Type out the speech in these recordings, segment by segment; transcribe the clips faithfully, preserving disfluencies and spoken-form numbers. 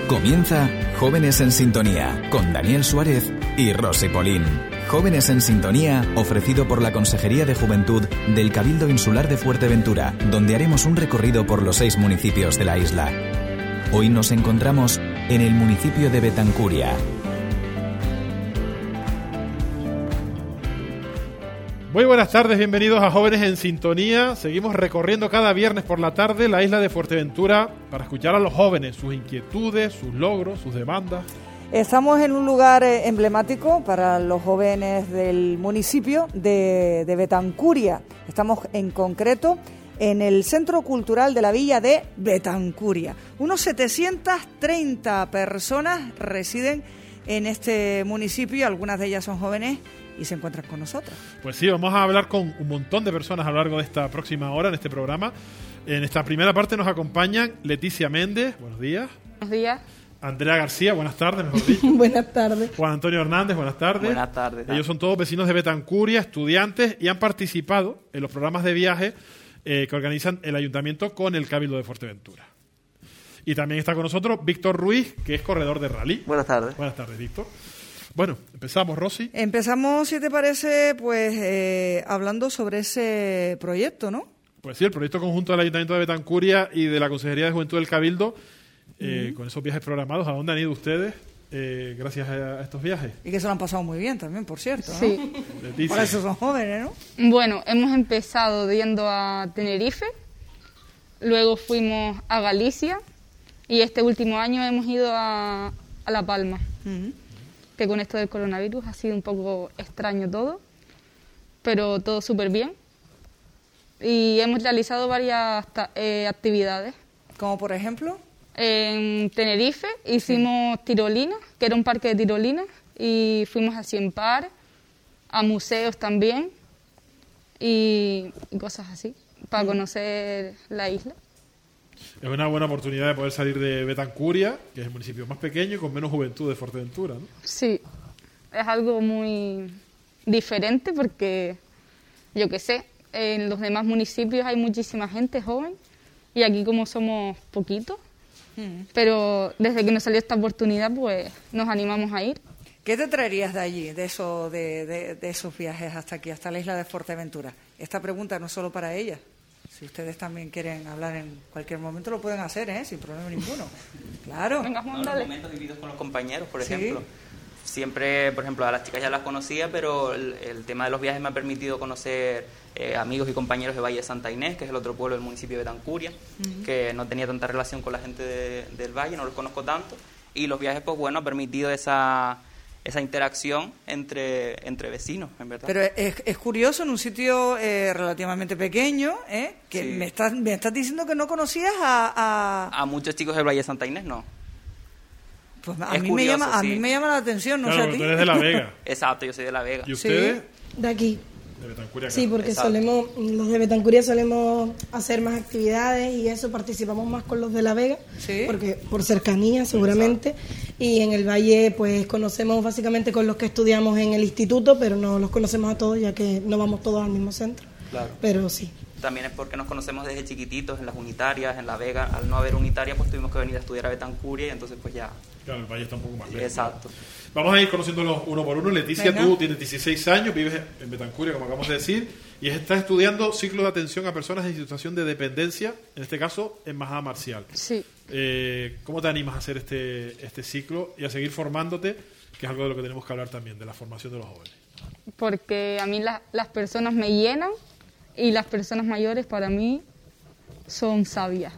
Comienza Jóvenes en Sintonía con Daniel Suárez y Rosy Polín. Jóvenes en Sintonía, ofrecido por la Consejería de Juventud del Cabildo Insular de Fuerteventura, donde haremos un recorrido por los seis municipios de la isla. Hoy nos encontramos en el municipio de Betancuria. Muy buenas tardes, bienvenidos a Jóvenes en Sintonía. Seguimos recorriendo cada viernes por la tarde la isla de Fuerteventura para escuchar a los jóvenes, sus inquietudes, sus logros, sus demandas. Estamos en un lugar emblemático para los jóvenes del municipio de, de Betancuria. Estamos en concreto en el Centro Cultural de la Villa de Betancuria. Unos setecientas treinta personas residen en este municipio, algunas de ellas son jóvenes y se encuentran con nosotros. Pues sí, vamos a hablar con un montón de personas a lo largo de esta próxima hora en este programa. En esta primera parte nos acompañan Leticia Méndez, buenos días. Buenos días. Andrea García, buenas tardes, mejor dicho. Buenas tardes. Juan Antonio Hernández, buenas tardes. Buenas tardes. Ellos son todos vecinos de Betancuria, estudiantes, y han participado en los programas de viaje eh, que organizan el Ayuntamiento con el Cabildo de Fuerteventura. Y también está con nosotros Víctor Ruiz, que es corredor de rally. Buenas tardes. Buenas tardes, Víctor. Bueno, empezamos, Rosy. Empezamos, si te parece, pues eh, hablando sobre ese proyecto, ¿no? Pues sí, el proyecto conjunto del Ayuntamiento de Betancuria y de la Consejería de Juventud del Cabildo, eh, uh-huh. con esos viajes programados. ¿A dónde han ido ustedes eh, gracias a estos viajes? Y que se lo han pasado muy bien también, por cierto, ¿no? Sí. Por eso son jóvenes, ¿no? Bueno, hemos empezado yendo a Tenerife, luego fuimos a Galicia y este último año hemos ido a, a La Palma. Uh-huh. Que con esto del coronavirus ha sido un poco extraño todo, pero todo súper bien. Y hemos realizado varias ta- eh, actividades. ¿Como por ejemplo? En Tenerife hicimos sí. tirolina, que era un parque de tirolinas, y fuimos a Cien Par, a museos también, y, y cosas así, para mm. conocer la isla. Es una buena oportunidad de poder salir de Betancuria, que es el municipio más pequeño y con menos juventud de Fuerteventura, ¿no? Sí, es algo muy diferente porque, yo qué sé, en los demás municipios hay muchísima gente joven y aquí como somos poquitos, mm. pero desde que nos salió esta oportunidad pues nos animamos a ir. ¿Qué te traerías de allí, de, eso, de, de, de esos viajes hasta aquí, hasta la isla de Fuerteventura? Esta pregunta no es solo para ella. Si ustedes también quieren hablar en cualquier momento, lo pueden hacer, ¿eh? Sin problema ninguno. Claro. Venga, no, los momentos vividos con los compañeros, por ejemplo. ¿Sí? Siempre, por ejemplo, a las chicas ya las conocía, pero el, el tema de los viajes me ha permitido conocer eh, amigos y compañeros de Valle de Santa Inés, que es el otro pueblo del municipio de Betancuria, uh-huh. que no tenía tanta relación con la gente de, del Valle, no los conozco tanto. Y los viajes, pues bueno, han permitido esa... esa interacción entre, entre vecinos, en verdad. Pero es, es curioso, en un sitio eh, relativamente pequeño, ¿eh? que sí. me, estás, me estás diciendo que no conocías a... A, a muchos chicos del Valle de Santa Inés, no. Pues a, mí, curioso, me llama, a sí. mí me llama la atención, no claro, sé a ti. Tú eres de La Vega. Exacto, yo soy de La Vega. ¿Y ustedes? Sí, de aquí. De Betancuria. Sí, porque Exacto. solemos, los de Betancuria solemos hacer más actividades y eso, participamos más con los de La Vega, ¿sí? Porque por cercanía seguramente. Exacto. Y en el Valle pues conocemos básicamente con los que estudiamos en el instituto, pero no los conocemos a todos ya que no vamos todos al mismo centro. Claro. Pero sí. También es porque nos conocemos desde chiquititos en las unitarias, en La Vega. Al no haber unitaria pues tuvimos que venir a estudiar a Betancuria y entonces pues ya... Claro, el Valle está un poco más lejos. Exacto. Vamos a ir conociéndolos uno por uno. Leticia, Venga. tú tienes dieciséis años, vives en Betancuria, como acabamos de decir, y estás estudiando ciclo de atención a personas en situación de dependencia, en este caso en Majada Marcial. Sí. Eh, ¿Cómo te animas a hacer este, este ciclo y a seguir formándote, que es algo de lo que tenemos que hablar también, de la formación de los jóvenes? Porque a mí la, las personas me llenan y las personas mayores para mí son sabias.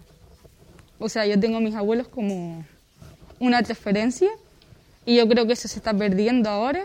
O sea, yo tengo a mis abuelos como una referencia y yo creo que eso se está perdiendo ahora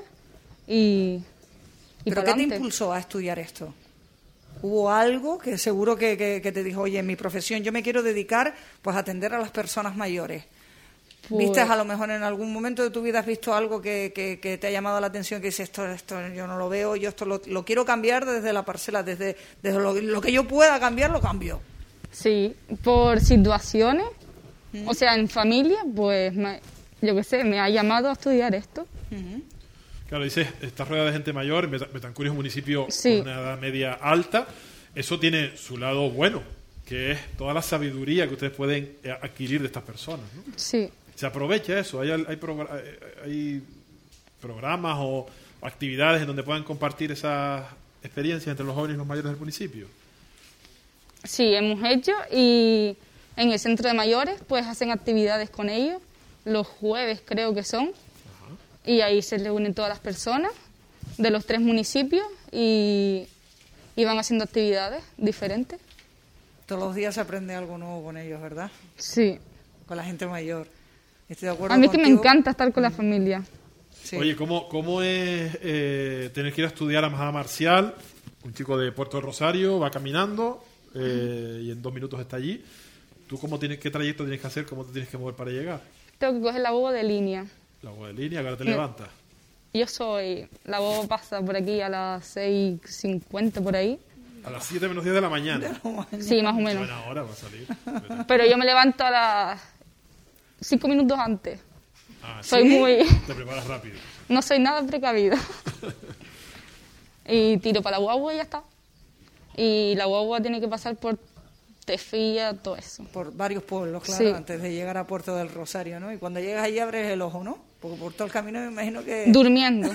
y, y ¿Pero qué te impulsó a estudiar esto? ¿Hubo algo que seguro que, que, que te dijo, oye, en mi profesión yo me quiero dedicar pues a atender a las personas mayores? Pues, ¿viste a lo mejor en algún momento de tu vida has visto algo que, que, que te ha llamado la atención, que dices, esto, esto yo no lo veo, yo esto lo, lo quiero cambiar desde la parcela, desde, desde lo, lo que yo pueda cambiar, lo cambio? Sí, por situaciones, ¿Mm? O sea, en familia, pues me, yo qué sé, me ha llamado a estudiar esto. Uh-huh. Claro, dices, estás rodeada de gente mayor, Betancuria es un municipio sí. con una edad media alta, eso tiene su lado bueno, que es toda la sabiduría que ustedes pueden adquirir de estas personas, ¿no? Sí. se aprovecha eso. Hay, hay, progr- hay programas o actividades en donde puedan compartir esas experiencias entre los jóvenes y los mayores del municipio. Sí, hemos hecho, y en el centro de mayores pues hacen actividades con ellos, los jueves creo que son. Ajá. Y ahí se reúnen todas las personas de los tres municipios y, y van haciendo actividades diferentes. Todos los días se aprende algo nuevo con ellos, ¿verdad? Sí. Con la gente mayor. Estoy de acuerdo A mí contigo. que me encanta estar con la familia. Sí. Oye, ¿cómo, cómo es eh, tener que ir a estudiar a Majada Marcial? Un chico de Puerto del Rosario va caminando eh, y en dos minutos está allí. ¿Tú cómo tienes, qué trayecto tienes que hacer? ¿Cómo te tienes que mover para llegar? Tengo que coger la boba de línea. La boba de línea, ahora te Mm. levantas. Yo soy... La boba pasa por aquí a las seis cincuenta por ahí. A las siete menos diez de la mañana. Sí, más o menos. Buena hora va a salir. Pero yo me levanto a las cinco minutos antes. Ah, Soy ¿sí? muy... Te preparas rápido. No soy nada precavida. Y tiro para la guagua y ya está. Y la guagua tiene que pasar por Tefía, todo eso. Por varios pueblos, claro, Sí. antes de llegar a Puerto del Rosario, ¿no? Y cuando llegas allí abres el ojo, ¿no? Porque por todo el camino me imagino que... Durmiendo.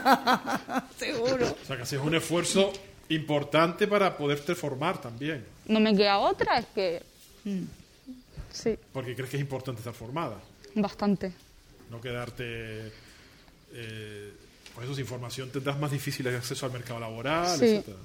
Seguro. O sea, que haces un esfuerzo importante para poderte formar también. No me queda otra, es que... Sí, Porque crees que es importante estar formada. bastante. No quedarte... Eh, pues eso, sin formación tendrás más difícil el acceso al mercado laboral, Sí. etcétera.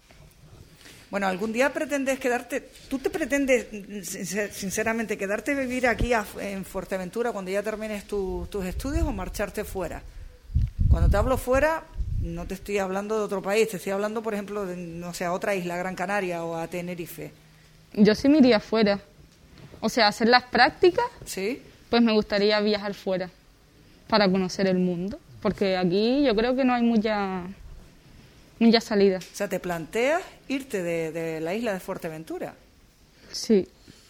Bueno, ¿algún día pretendes quedarte, tú te pretendes, sincer- sinceramente, quedarte a vivir aquí a- en Fuerteventura cuando ya termines tu- tus estudios o marcharte fuera? Cuando te hablo fuera, no te estoy hablando de otro país, te estoy hablando, por ejemplo, de, no sé, a otra isla, Gran Canaria o a Tenerife. Yo sí me iría fuera. O sea, hacer las prácticas, ¿Sí? pues me gustaría viajar fuera para conocer el mundo. Porque aquí yo creo que no hay mucha, mucha salida. O sea, ¿te planteas irte de, de la isla de Fuerteventura? Sí.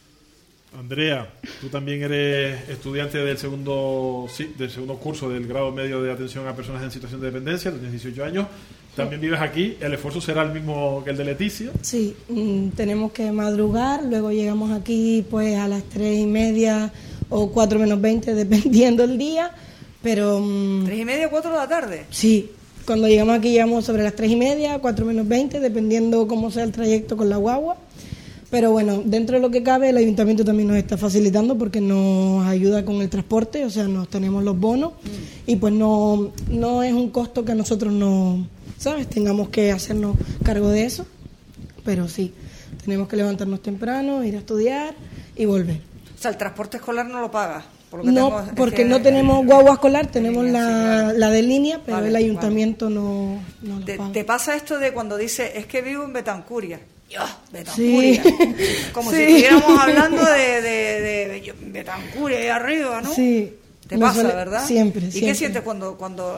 Andrea, tú también eres estudiante del segundo sí, del segundo curso del grado medio de atención a personas en situación de dependencia, tienes dieciocho años, también vives aquí, el esfuerzo será el mismo que el de Leticia. Sí, mm, tenemos que madrugar, luego llegamos aquí pues a las tres y media o cuatro menos veinte, dependiendo el día, pero mm, ¿Tres y media, cuatro de la tarde? sí, cuando llegamos aquí llegamos sobre las tres y media, cuatro menos veinte, dependiendo cómo sea el trayecto con la guagua. Pero bueno, dentro de lo que cabe, el ayuntamiento también nos está facilitando porque nos ayuda con el transporte, o sea, nos tenemos los bonos mm. y pues no, no es un costo que nosotros no, ¿sabes? Tengamos que hacernos cargo de eso, pero sí, tenemos que levantarnos temprano, ir a estudiar y volver. O sea, el transporte escolar no lo pagas. Por lo que No, tengo- es porque que- no tenemos guagua escolar, tenemos línea, la, sí, claro. la de línea, pero Vale, el ayuntamiento no, no lo Te, paga. te pasa esto de cuando dice, es que vivo en Betancuria. Yo, Betancuria. Sí. Como Sí. si estuviéramos hablando de, de, de, de Betancuria ahí arriba, ¿no? Sí. Te Me pasa, suele- ¿verdad? Siempre, ¿Y siempre. qué sientes cuando cuando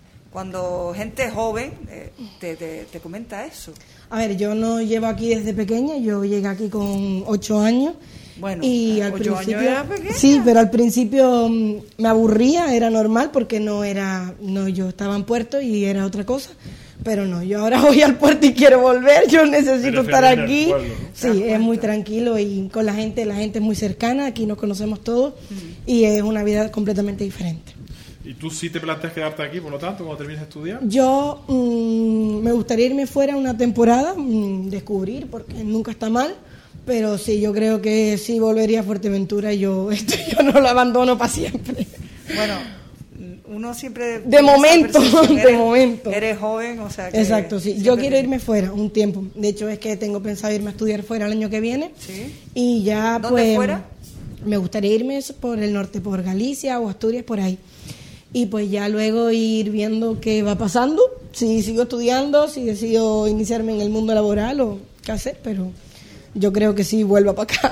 cuando gente joven eh, te, te, te comenta eso? A ver, yo no llevo aquí desde pequeña, yo llegué aquí con ocho años. Bueno, y al ocho principio, años era pequeña. sí, pero al principio mm, me aburría, era normal porque no era, no, yo estaba en Puerto y era otra cosa. Pero no, yo ahora voy al puerto y quiero volver, yo necesito Prefieres estar ir al aquí. pueblo, ¿no? Sí, ¿Te das es muy cuenta? tranquilo y con la gente, la gente es muy cercana, aquí nos conocemos todos y es una vida completamente diferente. ¿Y tú sí te planteas quedarte aquí, por lo tanto, cuando termines de estudiar? Yo mm, me gustaría irme fuera una temporada, mm, descubrir, porque nunca está mal, pero sí, yo creo que sí volvería a Fuerteventura y yo, esto, yo no lo abandono para siempre. Bueno, uno siempre... De momento, esa percepción, de eres- momento. Eres joven, o sea que... Exacto, sí. Yo siempre quiero te- irme fuera un tiempo. De hecho, es que tengo pensado irme a estudiar fuera el año que viene. Sí. Y ya, ¿Dónde pues. fuera? Me gustaría irme por el norte, por Galicia o Asturias, por ahí. Y pues ya luego ir viendo qué va pasando. Si sigo estudiando, si decido iniciarme en el mundo laboral o qué hacer, pero yo creo que sí vuelva para acá.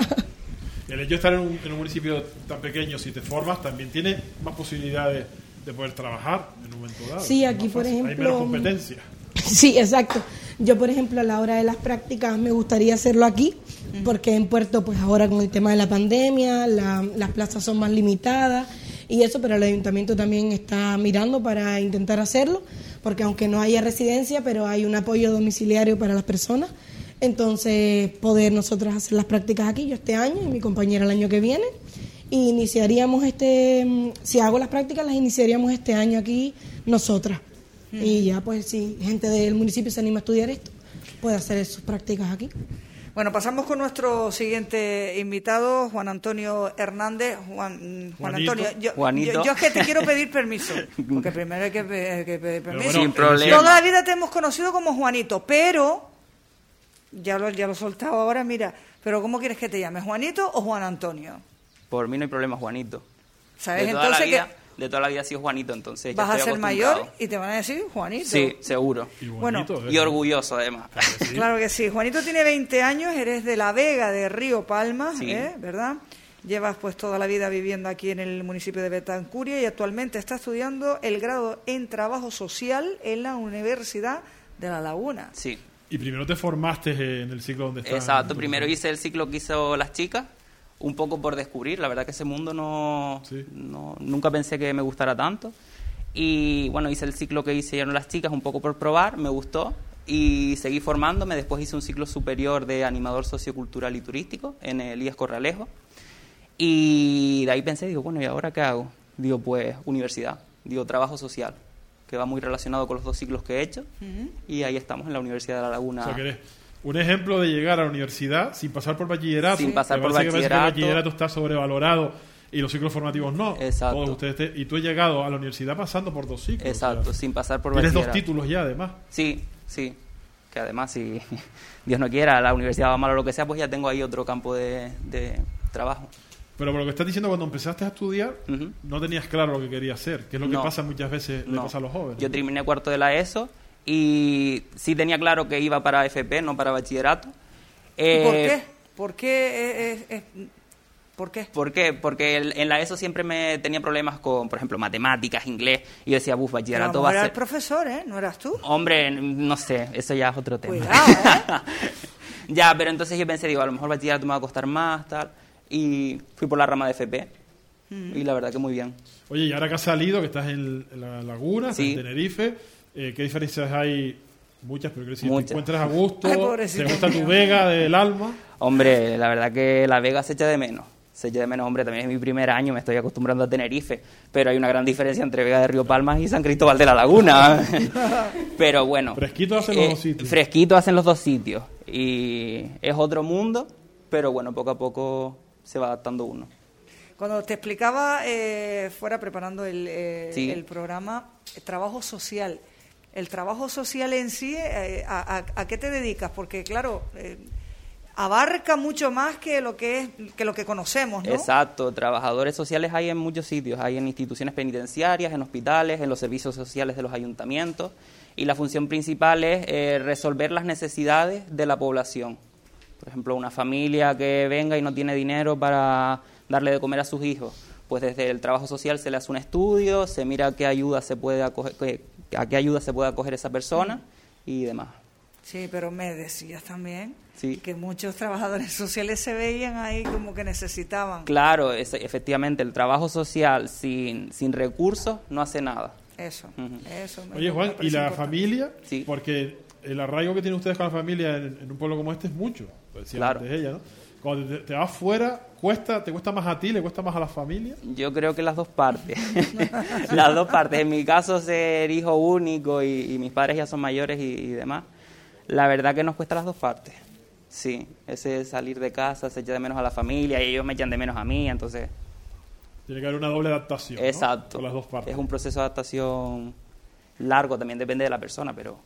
El hecho de estar en un, en un municipio tan pequeño, si te formas, también tiene más posibilidades de poder trabajar en un momento dado. Sí, Es aquí, más por fácil. Hay ejemplo, menos competencia. Sí, exacto. Yo, por ejemplo, a la hora de las prácticas me gustaría hacerlo aquí, porque en Puerto, pues ahora con el tema de la pandemia, la- las plazas son más limitadas y eso, pero el ayuntamiento también está mirando para intentar hacerlo, porque aunque no haya residencia, pero hay un apoyo domiciliario para las personas. Entonces, poder nosotros hacer las prácticas aquí, yo este año y mi compañera el año que viene, y iniciaríamos este, si hago las prácticas, las iniciaríamos este año aquí nosotras. Mm. Y ya pues si gente del municipio se anima a estudiar esto, puede hacer sus prácticas aquí. Bueno, pasamos con nuestro siguiente invitado, Juan Antonio Hernández. Juan, Juan Antonio, yo, yo, yo es que te quiero pedir permiso, porque primero hay que, hay que pedir permiso. Bueno, sin problema. Toda la vida te hemos conocido como Juanito, pero, ya lo, ya lo he soltado ahora, mira, pero ¿cómo quieres que te llame? ¿Juanito o Juan Antonio? Por mí no hay problema, Juanito. ¿Sabes? De toda Entonces la vida, que de toda la vida ha sido Juanito, entonces vas ya a estoy ser mayor acostumbrado. y te van a decir Juanito. Sí, seguro. Y Bueno, bonito, ¿eh? Y orgulloso, además. Sí. Claro que sí. Juanito tiene veinte años, eres de La Vega, de Río Palma, Sí. ¿eh? ¿Verdad? Llevas pues toda la vida viviendo aquí en el municipio de Betancuria y actualmente está estudiando el grado en Trabajo Social en la Universidad de La Laguna. Sí. Y primero te formaste en el ciclo donde estás. Exacto, primero hice el ciclo que hizo las chicas, un poco por descubrir, la verdad que ese mundo no, Sí. no nunca pensé que me gustara tanto. Y bueno, hice el ciclo que hicieron las chicas un poco por probar, me gustó y seguí formándome. Después hice un ciclo superior de animador sociocultural y turístico en el I E S Corralejo. Y de ahí pensé, digo, bueno, ¿y ahora qué hago? Digo, pues universidad, digo, trabajo social, que va muy relacionado con los dos ciclos que he hecho. Uh-huh. Y ahí estamos en la Universidad de La Laguna. O sea, que eres un ejemplo de llegar a la universidad sin pasar por bachillerato. Sin pasar por que parece bachillerato. Que el bachillerato está sobrevalorado y los ciclos formativos no. Exacto. Todos ustedes te- y tú has llegado a la universidad pasando por dos ciclos. Exacto, o sea, sin pasar por tienes bachillerato. dos títulos ya, además. Sí, sí. Que además, si Dios no quiera, la universidad va mal o lo que sea, pues ya tengo ahí otro campo de, de trabajo. Pero por lo que estás diciendo, cuando empezaste a estudiar, Ujú. no tenías claro lo que querías hacer, que es lo que No. pasa muchas veces, le No. pasa a los jóvenes. Yo terminé cuarto de la ESO y sí tenía claro que iba para F P, no para bachillerato. ¿Y Eh, por qué? ¿Por qué? es- es- es- ¿Por qué? ¿Por qué? Porque el- en la ESO siempre me tenía problemas con, por ejemplo, matemáticas, inglés, y yo decía, buf, Pero a bachillerato lo va mejor a era ser... el profesor, ¿eh? ¿No eras tú? Hombre, no sé, eso ya es otro tema. Cuidado, ¿eh? Ya, pero entonces yo pensé, digo, a lo mejor bachillerato me va a costar más, tal, y fui por la rama de F P, y la verdad que muy bien. Oye, y ahora que has salido, que estás en, en la Laguna, estás Sí. en Tenerife, eh, ¿qué diferencias hay? Muchas, pero quiero decir, Muchas. ¿te encuentras a gusto? Ay, ¿Te pobrecito gusta tu mío. Vega del alma? Hombre, la verdad que La Vega se echa de menos. Se echa de menos, hombre, también es mi primer año, me estoy acostumbrando a Tenerife, pero hay una gran diferencia entre Vega de Río Palmas y San Cristóbal de la Laguna. Pero bueno. Fresquito hacen los dos sitios. Fresquito hacen los dos sitios. Y es otro mundo, pero bueno, poco a poco se va adaptando uno. Cuando te explicaba, eh, fuera preparando el, eh, Sí. el programa, eh, trabajo social. El trabajo social en sí, eh, a, a- ¿a qué te dedicas? Porque, claro, eh, abarca mucho más que lo que es que lo que conocemos, ¿no? Exacto, trabajadores sociales hay en muchos sitios, hay en instituciones penitenciarias, en hospitales, en los servicios sociales de los ayuntamientos, y la función principal es eh, resolver las necesidades de la población. Por ejemplo, una familia que venga y no tiene dinero para darle de comer a sus hijos, pues desde el trabajo social se le hace un estudio, se mira qué ayuda se puede acoger, qué- a qué ayuda se puede acoger esa persona y demás. Sí, pero me decías también Sí. que muchos trabajadores sociales se veían ahí como que necesitaban. Claro, es- efectivamente, el trabajo social sin, sin recursos no hace nada. Eso, Ujú. eso. me- Oye, me Juan, ¿y parece la importante. familia? Sí. Porque el arraigo que tienen ustedes con la familia en, en un pueblo como este es mucho. Lo decía Claro. antes ella, ¿no? Cuando te, te vas fuera, cuesta, ¿te cuesta más a ti, le cuesta más a la familia? Yo creo que las dos partes. Las dos partes. En mi caso, ser hijo único y, y mis padres ya son mayores y, y demás, la verdad que nos cuesta las dos partes. Sí, ese salir de casa, se echa de menos a la familia y ellos me echan de menos a mí, entonces... Tiene que haber una doble adaptación, ¿no? Exacto. Por las dos partes. Es un proceso de adaptación largo, también depende de la persona, pero...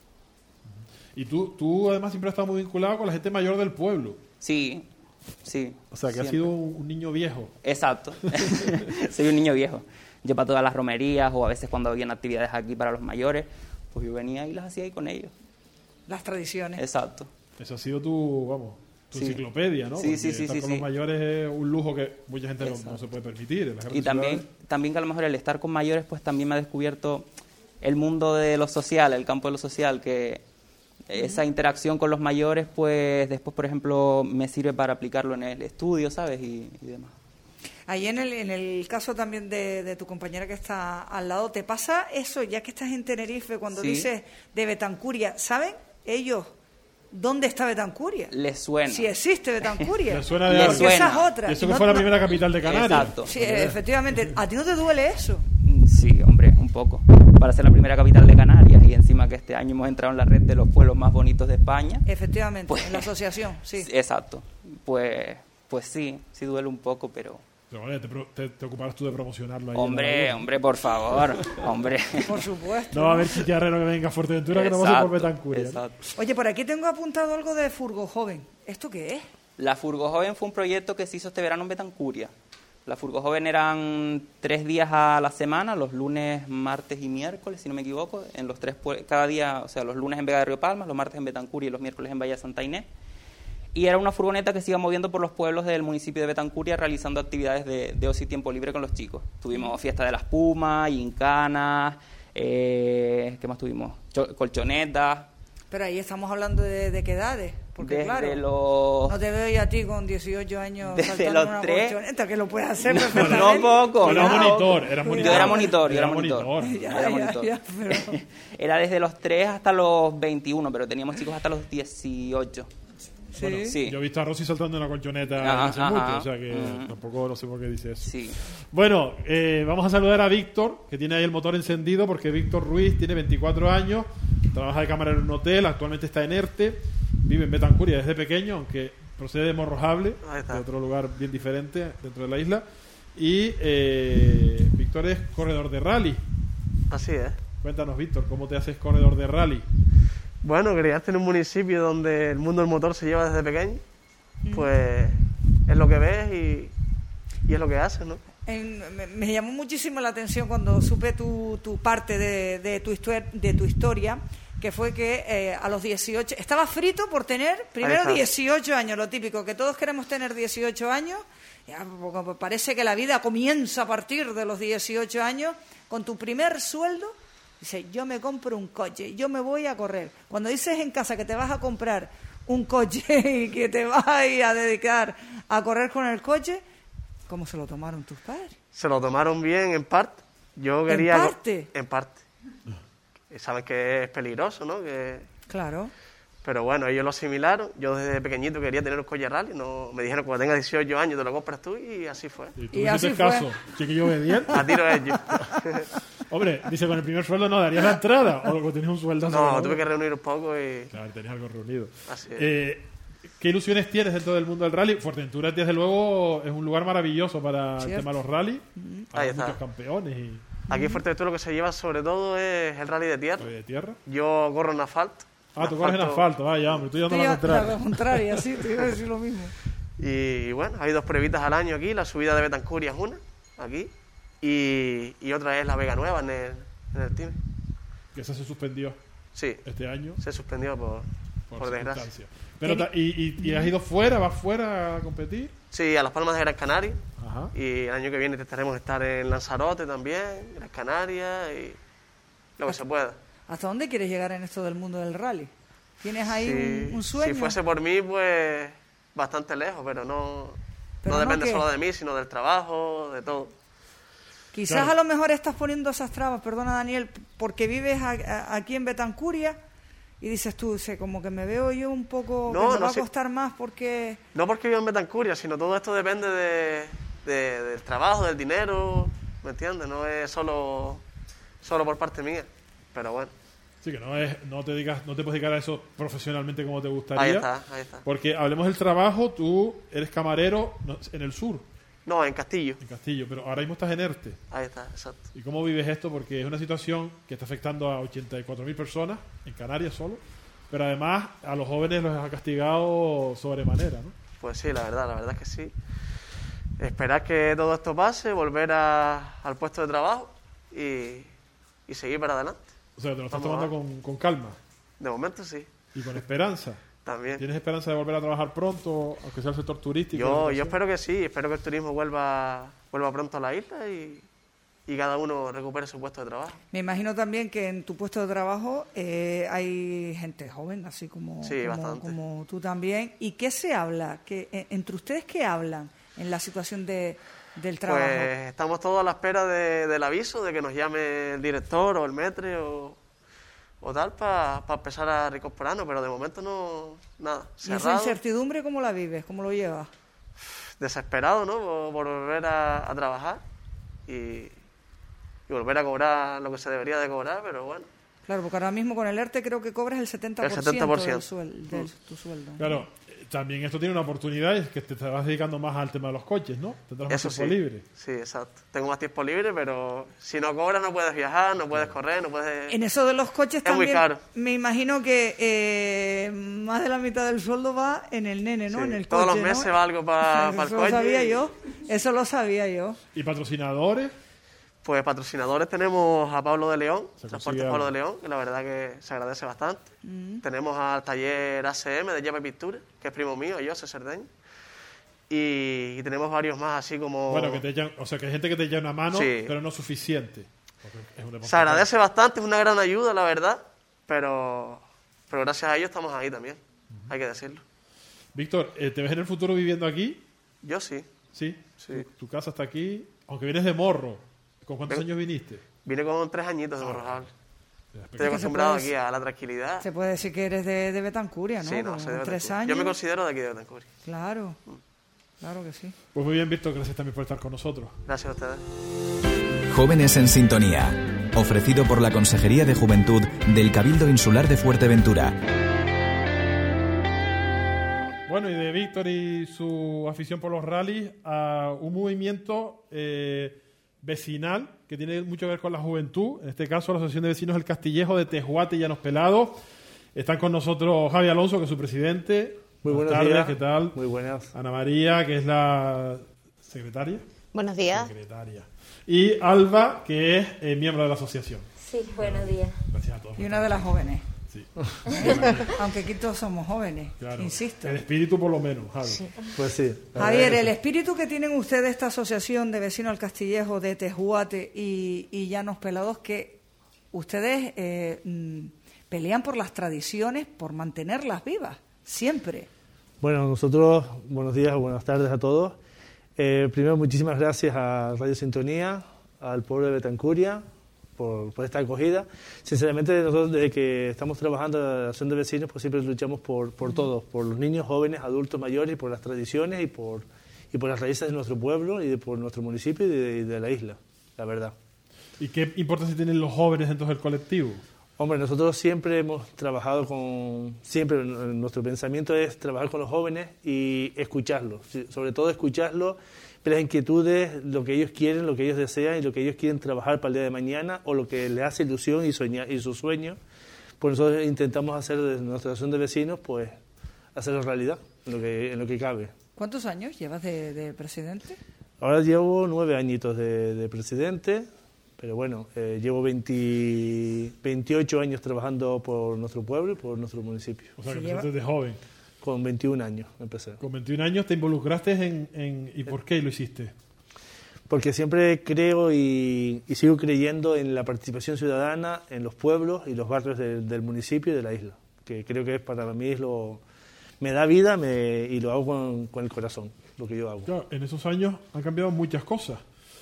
Y tú, tú además siempre has estado muy vinculado con la gente mayor del pueblo. Sí, sí. O sea, que has siempre. sido un, un niño viejo. Exacto. Soy un niño viejo. Yo para todas las romerías o a veces cuando habían actividades aquí para los mayores, pues yo venía y las hacía ahí con ellos. Las tradiciones. Exacto. Esa ha sido tu, vamos, tu Sí. enciclopedia, ¿no? Sí, Porque sí, sí, estar sí, con sí. los mayores es un lujo que mucha gente no, Exacto. no se puede permitir. En las Y grandes también, ciudades. también que a lo mejor el estar con mayores pues también me ha descubierto el mundo de lo social, el campo de lo social, que esa interacción con los mayores pues después, por ejemplo, me sirve para aplicarlo en el estudio, ¿sabes? Y, y demás. Ahí en el, en el caso también de, de tu compañera que está al lado, ¿te pasa eso ya que estás en Tenerife cuando Sí. dices de Betancuria? ¿Saben ellos ¿dónde está Betancuria? Les suena. Si existe Betancuria. Le suena de Le algo. Porque esa es suena. otra. Y eso Y que no- fue la no- primera capital de Canarias. Exacto. Sí, efectivamente. ¿A ti no te duele eso? Mm, Sí, hombre, un poco. Para ser la primera capital de Canarias y encima que este año hemos entrado en la red de los pueblos más bonitos de España. Efectivamente, Pues- en la asociación, sí. Exacto. Pues, pues sí, sí duele un poco, pero... Pero, vale, te, pro- te, te ocuparás tú de promocionarlo ahí. en Hombre, la web. hombre, por favor, hombre. Por supuesto. No va a haber chicharrero que venga a Fuerteventura que no va a ser por Exacto, Betancuria. ¿no? exacto. Oye, por aquí tengo apuntado algo de Furgo Joven. ¿Esto qué es? La Furgo Joven fue un proyecto que se hizo este verano en Betancuria. La Furgo Joven eran tres días a la semana, los lunes, martes y miércoles, si no me equivoco, en los tres pue- cada día, o sea, los lunes en Vega de Río Palmas, los martes en Betancuria y los miércoles en Bahía de Santa Inés. Y era una furgoneta que se iba moviendo por los pueblos del municipio de Betancuria realizando actividades de, de ocio y tiempo libre con los chicos. Tuvimos fiesta de la espuma, gincanas, eh, ¿qué más tuvimos? Cho- colchonetas. Pero ahí estamos hablando de, de qué edades. Porque Desde claro, los... no te veo ya a ti con dieciocho años Desde saltando los una tres- colchoneta, que lo puedes hacer No, perfectamente. no poco. Pero era no. monitor, era monitor. Yo era monitor, yo era Era monitor. monitor. Ya, Era ya, monitor. ya, pero- Era desde los tres hasta los veintiuno, pero teníamos chicos hasta los dieciocho. Sí. Bueno, Sí. Yo he visto a Rosy saltando en la colchoneta Ajá, hace ajá. mucho, o sea que Mm. tampoco no sé por qué dice eso. Sí. Bueno, eh, vamos a saludar a Víctor, que tiene ahí el motor encendido, porque Víctor Ruiz tiene veinticuatro años, trabaja de camarero en un hotel, actualmente está en ERTE, vive en Betancuria desde pequeño, aunque procede de Morrojable, Ahí está. de otro lugar bien diferente dentro de la isla. Y eh, Víctor es corredor de rally. Así es. Cuéntanos, Víctor, ¿cómo te haces corredor de rally? Bueno, criaste en un municipio donde el mundo del motor se lleva desde pequeño, pues es lo que ves y, y es lo que haces, ¿no? En- me, me llamó muchísimo la atención cuando supe tu, tu parte de, de, tu histo- de tu historia, que fue que eh, a los dieciocho... Estaba frito por tener, primero está. dieciocho años, lo típico, que todos queremos tener dieciocho años. Ya, porque parece que la vida comienza a partir de los dieciocho años, con tu primer sueldo. Dice, yo me compro un coche, yo me voy a correr. Cuando dices en casa que te vas a comprar un coche y que te vas a ir a dedicar a correr con el coche, ¿cómo se lo tomaron tus padres? Se lo tomaron bien en parte. Yo ¿En quería... parte? En parte. Y saben que es peligroso, ¿no? Que... Claro. Pero bueno, ellos lo asimilaron. Yo desde pequeñito quería tener un coche rally. No... Me dijeron, cuando tengas dieciocho años te lo compras tú y así fue. Y tú Y me así hiciste fue. caso, chiquillo obediente. A tiro ellos. Hombre, dice, con el primer sueldo no darías la entrada, o luego tenías un sueldo. No, tuve que reunir un poco y... Claro, tenías algo reunido. Así es. Eh, ¿Qué ilusiones tienes dentro del mundo del rally? Fuerteventura, desde luego, es un lugar maravilloso para el Cierto. tema de los rally. Ahí Hay está. muchos campeones y Aquí en Fuerteventura lo que se lleva sobre todo es el rally de tierra. rally de tierra. Yo corro en asfalto. Ah, tú corres en asfalto, vaya, hombre, tú ya no Te la iba- contraria. la contraria, sí, te iba a decir lo mismo. Y bueno, hay dos pruebitas al año aquí. La subida de Betancuria es una, aquí. Y, y otra es la Vega Nueva en el, en el team. Que esa se suspendió Sí, este año se suspendió por, por, por desgracia. circunstancias. Pero ta- y, y, y has ido fuera? ¿Vas fuera a competir? Sí, a Las Palmas de Gran Canaria. Ajá. Y el año que viene intentaremos estar en Lanzarote también, en Las Canarias y lo que se pueda. ¿Hasta dónde quieres llegar en esto del mundo del rally? ¿Tienes ahí Si, un, un sueño? si fuese por mí, pues bastante lejos, pero no, Pero no no depende que- solo de mí, sino del trabajo, de todo. Quizás Claro. a lo mejor estás poniendo esas trabas, perdona Daniel, porque vives a- a- aquí en Betancuria y dices tú, sé, como que me veo yo un poco, No, que me no va a sé. costar más porque... No porque vivo en Betancuria, sino todo esto depende de, de- del trabajo, del dinero, ¿me entiendes? No es solo, solo por parte mía, pero bueno, Sí, que no es, no te digas, no te puedes dedicar a eso profesionalmente como te gustaría. ahí está, ahí está. Porque hablemos del trabajo, tú eres camarero no, en el sur, No, en Castillo, en Castillo, pero ahora mismo estás en ERTE. ahí está, exacto. ¿Y cómo vives esto? Porque es una situación que está afectando a ochenta y cuatro mil personas en Canarias solo, pero además a los jóvenes los ha castigado sobremanera, ¿no? Pues sí, la verdad, la verdad es que sí. Esperar que todo esto pase, volver a- al puesto de trabajo y, y seguir para adelante. O sea, te lo estás Vamos a tomando con, con calma De momento sí, y con esperanza. también. ¿Tienes esperanza de volver a trabajar pronto, aunque sea el sector turístico? Yo, yo espero que sí, espero que el turismo vuelva, vuelva pronto a la isla y, y cada uno recupere su puesto de trabajo. Me imagino también que en tu puesto de trabajo eh, hay gente joven, así como, Sí, como, bastante. como tú también. ¿Y qué se habla? ¿Qué, eh, ¿Entre ustedes qué hablan en la situación de, del trabajo? Pues estamos todos a la espera de- del aviso de que nos llame el director o el metre o, o tal para pa empezar a reincorporarnos, pero de momento no, nada. ¿Y esa incertidumbre cómo la vives? ¿Cómo lo llevas? Desesperado, ¿no? Por, por volver a, a trabajar y, y volver a cobrar lo que se debería de cobrar, pero bueno. Claro, porque ahora mismo con el ERTE creo que cobras el setenta por ciento, el setenta por ciento. Del suel, de tu sueldo. Claro, también esto tiene una oportunidad, es que te estarás dedicando más al tema de los coches, ¿no? Tendrás más Eso tiempo sí, libre. Sí, exacto. Tengo más tiempo libre, pero si no cobras no puedes viajar, no puedes correr, no puedes... En eso de los coches es también muy caro. Me imagino que eh, más de la mitad del sueldo va en el nene, ¿no? Sí, en el todos coche, los meses ¿no? va algo para pa el Eso coche. lo sabía y... yo, eso lo sabía yo. ¿Y patrocinadores? Pues patrocinadores tenemos a Pablo de León, Se Transportes consigue Pablo de algo. León, que la verdad que se agradece bastante. Mm. Tenemos al taller A C M de Llave y Pintura, que es primo mío, yo, César Cerdeño. Y, y tenemos varios más, así como... Bueno, que te echan, o sea, que hay gente que te echa una mano, Sí. pero no suficiente. Porque es un deporte Se agradece bastante, es una gran ayuda, la verdad, pero, pero gracias a ellos estamos ahí también, hay que decirlo. Víctor, eh, ¿te ves en el futuro viviendo aquí? Yo sí. Sí. Sí. Tu, tu casa está aquí, aunque vienes de Morro. ¿Con cuántos Ven- años viniste? Vine con tres añitos de Borrojal. Ya, Estoy acostumbrado puede- aquí a la tranquilidad. Se puede decir que eres de, de Betancuria, ¿no? Sí, no, Con soy de tres Betancur. años. Yo me considero de aquí de Betancur. Claro, claro que sí. Pues muy bien, Víctor, gracias también por estar con nosotros. Gracias a ustedes. Jóvenes en Sintonía, ofrecido por la Consejería de Juventud del Cabildo Insular de Fuerteventura. Bueno, y de Víctor y su afición por los rallies a un movimiento eh, vecinal que tiene mucho que ver con la juventud. En este caso, la Asociación de Vecinos del Castillejo de Tejuate y Llanos Pelados. Están con nosotros Javi Alonso, que es su presidente. Muy Buenas buenos tardes, días. ¿qué tal? Muy buenas. Ana María, que es la secretaria. Buenos días. Secretaria. Y Alba, que es eh, miembro de la asociación. Sí, buenos días. Gracias a todos. Y una de las jóvenes. Sí, Aunque aquí todos somos jóvenes, claro. insisto. El espíritu por lo menos, Javi. Pues sí. la Javier, verdad el que espíritu que tienen ustedes, esta asociación de vecinos del Castillejo, de Tejuate y, y Llanos Pelados, que ustedes eh, mm, pelean por las tradiciones, por mantenerlas vivas, siempre. sí. Bueno, nosotros, buenos días o buenas tardes a todos. Eh, primero, muchísimas gracias a Radio Sintonía, al pueblo de Betancuria, por, por esta acogida. Sinceramente, nosotros desde que estamos trabajando en la Asociación de Vecinos, pues siempre luchamos por, por todos, por los niños, jóvenes, adultos, mayores, y por las tradiciones y por, y por las raíces de nuestro pueblo y de, por nuestro municipio y de, y de la isla, la verdad. ¿Y qué importancia tienen los jóvenes dentro del colectivo? Hombre, nosotros siempre hemos trabajado con, siempre nuestro pensamiento es trabajar con los jóvenes y escucharlos, sí, sobre todo escucharlos, ver las inquietudes, lo que ellos quieren, lo que ellos desean y lo que ellos quieren trabajar para el día de mañana o lo que les hace ilusión y, soñar, y sus sueños. Pues nosotros intentamos hacer de nuestra asociación de vecinos, pues, hacerlo realidad en lo que, en lo que cabe. ¿Cuántos años llevas de, de presidente? Ahora llevo nueve añitos de, de presidente. Pero bueno, eh, llevo veinte, veintiocho años trabajando por nuestro pueblo y por nuestro municipio. O sea, Se que lleva- empezaste de joven. Con veintiún años empecé. Con veintiún años te involucraste en, en... ¿Y por qué lo hiciste? Porque siempre creo y, y sigo creyendo en la participación ciudadana en los pueblos y los barrios de- del municipio y de la isla. Que creo que es para mí es lo... Me da vida me, y lo hago con, con el corazón, lo que yo hago. Claro, en esos años han cambiado muchas cosas.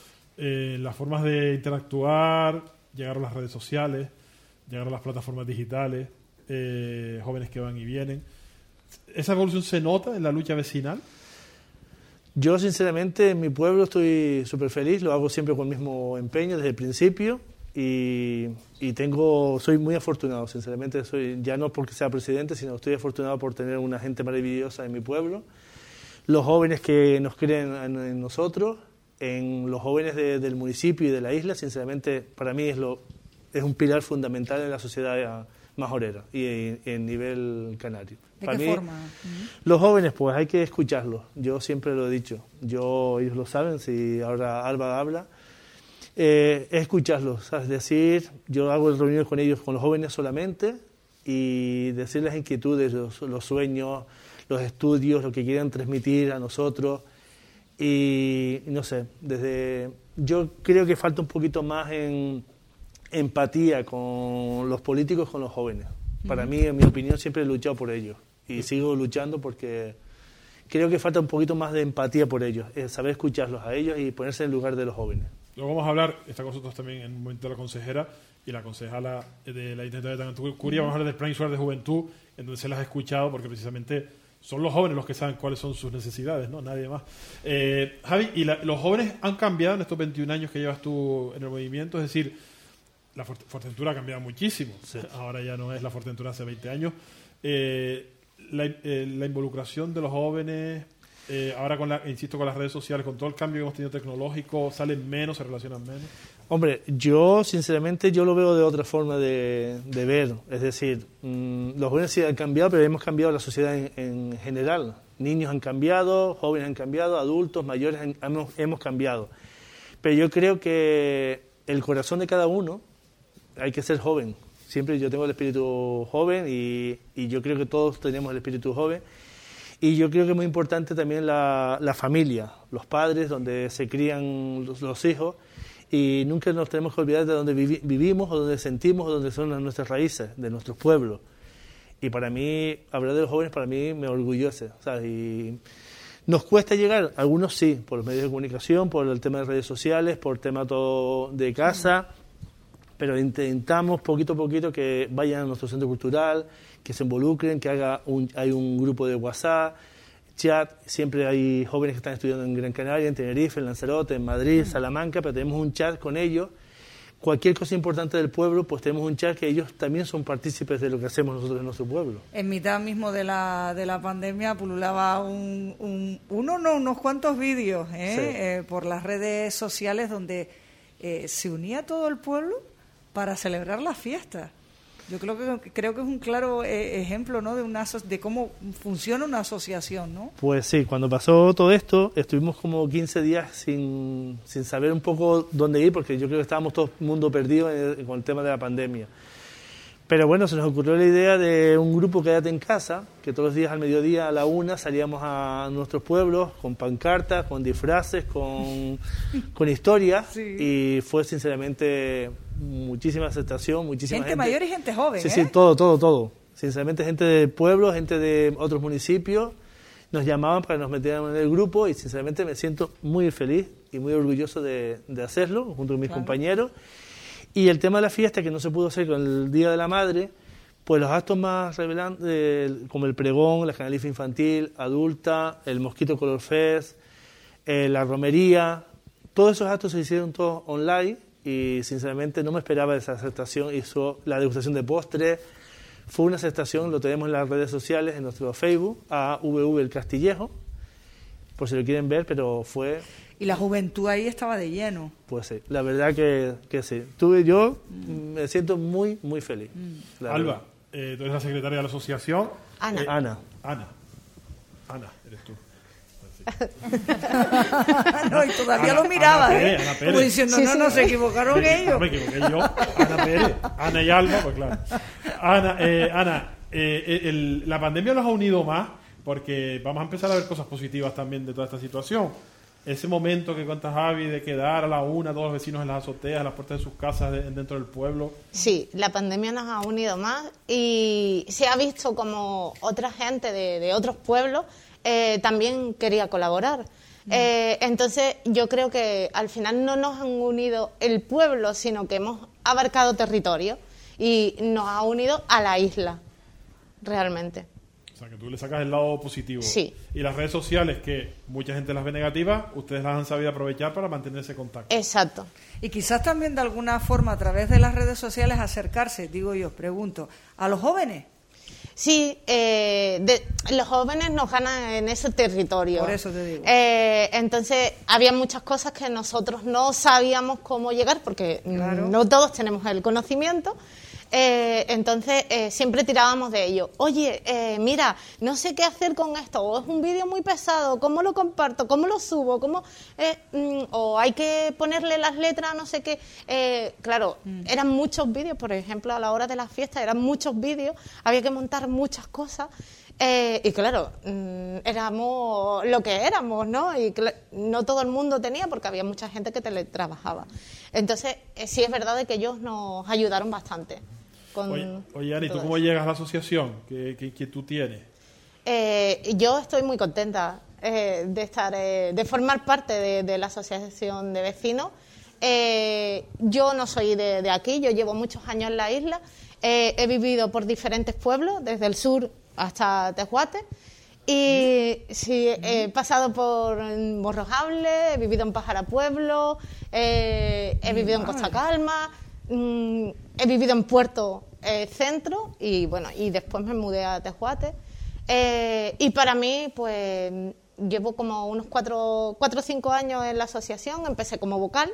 Eh, las formas de interactuar, llegar a las redes sociales, llegar a las plataformas digitales, eh, jóvenes que van y vienen. ¿Esa evolución se nota en la lucha vecinal? Yo, sinceramente, en mi pueblo estoy súper feliz, lo hago siempre con el mismo empeño desde el principio y, y tengo, soy muy afortunado, sinceramente, soy ya no porque sea presidente, sino estoy afortunado por tener una gente maravillosa en mi pueblo, los jóvenes que nos creen en, en nosotros, en los jóvenes de- del municipio y de la isla, sinceramente, para mí es, lo, es un pilar fundamental en la sociedad majorera y en, en nivel canario. ¿De Para qué mí, forma? Ujú. los jóvenes, pues hay que escucharlos. Yo siempre lo he dicho. Yo, ellos lo saben, si ahora Alba habla. Eh, es escucharlos, ¿sabes? Decir, yo hago reuniones con ellos, con los jóvenes solamente, y decir las inquietudes, los, los sueños, los estudios, lo que quieren transmitir a nosotros. Y no sé, desde yo creo que falta un poquito más en empatía con los políticos, con los jóvenes. Para mí, en mi opinión, siempre he luchado por ellos y sigo luchando porque creo que falta un poquito más de empatía por ellos, es saber escucharlos a ellos y ponerse en el lugar de los jóvenes. Luego vamos a hablar, está con nosotros también en un momento la consejera y la concejala de la Ayuntamiento de Betancuria, vamos a hablar del Plan Insular de Juventud, en donde se las ha escuchado, porque precisamente son los jóvenes los que saben cuáles son sus necesidades, ¿no? Nadie más. Eh, Javi, ¿y la, los jóvenes han cambiado en estos veintiún años que llevas tú en el movimiento? Es decir, la Fuerteventura ha cambiado muchísimo. Sí. Ahora ya no es la Fuerteventura hace veinte años. Eh, la, eh, la involucración de los jóvenes, eh, ahora con la, insisto, con las redes sociales, con todo el cambio que hemos tenido tecnológico, ¿salen menos, se relacionan menos? Hombre, yo sinceramente yo lo veo de otra forma de, de ver. Es decir, mmm, los jóvenes sí han cambiado, pero hemos cambiado la sociedad en, en general. Niños han cambiado, jóvenes han cambiado, adultos, mayores han, hemos, hemos cambiado. Pero yo creo que el corazón de cada uno hay que ser joven. Siempre yo tengo el espíritu joven y, y yo creo que todos tenemos el espíritu joven. Y yo creo que es muy importante también la, la familia, los padres, donde se crían los, los hijos. Y nunca nos tenemos que olvidar de dónde vivi- vivimos, o dónde sentimos, o dónde son nuestras raíces, de nuestros pueblos. Y para mí, hablar de los jóvenes, para mí me orgullece, ¿sabes? Y nos cuesta llegar, algunos sí, por los medios de comunicación, por el tema de redes sociales, por el tema todo de casa, pero intentamos poquito a poquito que vayan a nuestro centro cultural, que se involucren, que haga un, hay un grupo de WhatsApp, chat, siempre hay jóvenes que están estudiando en Gran Canaria, en Tenerife, en Lanzarote, en Madrid, Salamanca, pero tenemos un chat con ellos. Cualquier cosa importante del pueblo, pues tenemos un chat que ellos también son partícipes de lo que hacemos nosotros en nuestro pueblo. En mitad mismo de la de la pandemia pululaba un, un uno, no, unos cuantos vídeos ¿eh? Sí. Eh, por las redes sociales donde eh, se unía todo el pueblo para celebrar las fiestas. Yo creo que creo que es un claro eh, ejemplo, ¿no? de una de cómo funciona una asociación, ¿no? Pues sí, cuando pasó todo esto, estuvimos como quince días sin, sin saber un poco dónde ir, porque yo creo que estábamos todo el mundo perdido en el, con el tema de la pandemia. Pero bueno, se nos ocurrió la idea de un grupo Quédate en Casa, que todos los días al mediodía a la una salíamos a nuestros pueblos con pancartas, con disfraces, con, con historias, sí. Y fue sinceramente muchísima aceptación, muchísima gente. Gente mayor y gente joven, Sí, ¿eh? sí, todo, todo, todo. Sinceramente gente del pueblo, gente de otros municipios, nos llamaban para que nos metieran en el grupo y sinceramente me siento muy feliz y muy orgulloso de, de hacerlo, junto con mis claro. compañeros. Y el tema de la fiesta, que no se pudo hacer con el Día de la Madre, pues los actos más revelantes, eh, como el pregón, la canalifa infantil, adulta, el Mosquito Color Fest, eh, la romería, todos esos actos se hicieron todos online y sinceramente no me esperaba esa aceptación. Hizo la degustación de postres, fue una aceptación, lo tenemos en las redes sociales, en nuestro Facebook, A V V El Castillejo, por si lo quieren ver, pero fue... Y la juventud ahí estaba de lleno. Pues sí, la verdad que, que sí. Tú y yo mm. me siento muy, muy feliz. Mm. Alba, eh, tú eres la secretaria de la asociación. Ana. Eh, Ana. Ana. Ana, eres tú. No, y todavía Ana, lo miraba, Ana ¿eh? Pérez, Ana Pérez. Como diciendo, sí, no, sí. no, se equivocaron sí, ellos. No me equivoqué yo. Ana Pérez. Ana y Alba, pues claro. Ana, eh, Ana eh, el, la pandemia los ha unido más porque vamos a empezar a ver cosas positivas también de toda esta situación. Ese momento que cuenta Javi de quedar a la una, todos los vecinos en las azoteas, a las puertas de sus casas de, dentro del pueblo. Sí, la pandemia nos ha unido más y se ha visto como otra gente de, de otros pueblos eh, también quería colaborar. Mm. Eh, entonces yo creo que al final no nos han unido el pueblo, sino que hemos abarcado territorio y nos ha unido a la isla, realmente. O sea, que tú le sacas el lado positivo. Sí. Y las redes sociales, que mucha gente las ve negativas, ustedes las han sabido aprovechar para mantener ese contacto. Exacto. Y quizás también de alguna forma, a través de las redes sociales, acercarse, digo yo, pregunto, a los jóvenes. Sí, eh, de, los jóvenes nos ganan en ese territorio. Por eso te digo. Eh, entonces, había muchas cosas que nosotros no sabíamos cómo llegar, porque claro. no todos tenemos el conocimiento. Eh, entonces eh, siempre tirábamos de ello. Oye, eh, mira, no sé qué hacer con esto, o es un vídeo muy pesado, ¿cómo lo comparto? ¿Cómo lo subo? ¿Cómo, eh, mm, o hay que ponerle las letras, no sé qué? Eh, claro, mm. eran muchos vídeos, por ejemplo, a la hora de las fiestas eran muchos vídeos, había que montar muchas cosas. Eh, y claro, mmm, éramos lo que éramos, ¿no? Y cl- no todo el mundo tenía, porque había mucha gente que teletrabajaba. Entonces, eh, sí es verdad de que ellos nos ayudaron bastante. Con oye, oye, Ani, ¿tú cómo eso. llegas a la asociación que, que, que tú tienes? Eh, yo estoy muy contenta eh, de estar, eh, de formar parte de, de la asociación de vecinos. Eh, yo no soy de, de aquí, yo llevo muchos años en la isla. Eh, he vivido por diferentes pueblos, desde el sur hasta Tejuate. Y sí, he pasado por Morrojable, he vivido en Pájara Pueblo, eh, he vivido en Costa Calma, mmm, he vivido en Puerto eh, Centro y bueno, y después me mudé a Tejuate. Eh, y para mí, pues, llevo como unos cuatro, cuatro o cinco años en la asociación, empecé como vocal.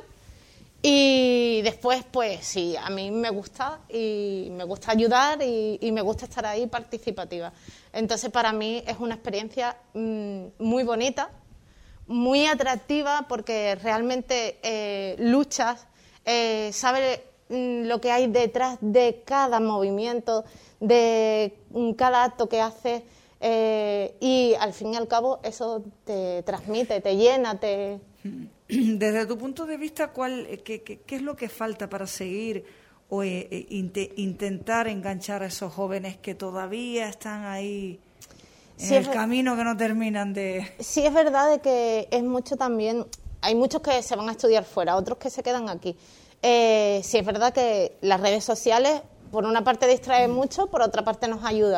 Y después, pues sí, a mí me gusta y me gusta ayudar y, y me gusta estar ahí participativa. Entonces, para mí es una experiencia mmm, muy bonita, muy atractiva, porque realmente eh, luchas, eh, sabes mmm, lo que hay detrás de cada movimiento, de mmm, cada acto que haces, eh, y al fin y al cabo eso te transmite, te llena, te... Desde tu punto de vista, ¿cuál, qué, qué, qué es lo que falta para seguir o eh, eh, int- intentar enganchar a esos jóvenes que todavía están ahí en sí, el es, camino que no terminan de...? Sí, es verdad de que es mucho también... Hay muchos que se van a estudiar fuera, otros que se quedan aquí. Eh, sí, es verdad que las redes sociales, por una parte distraen mucho, por otra parte nos ayuda.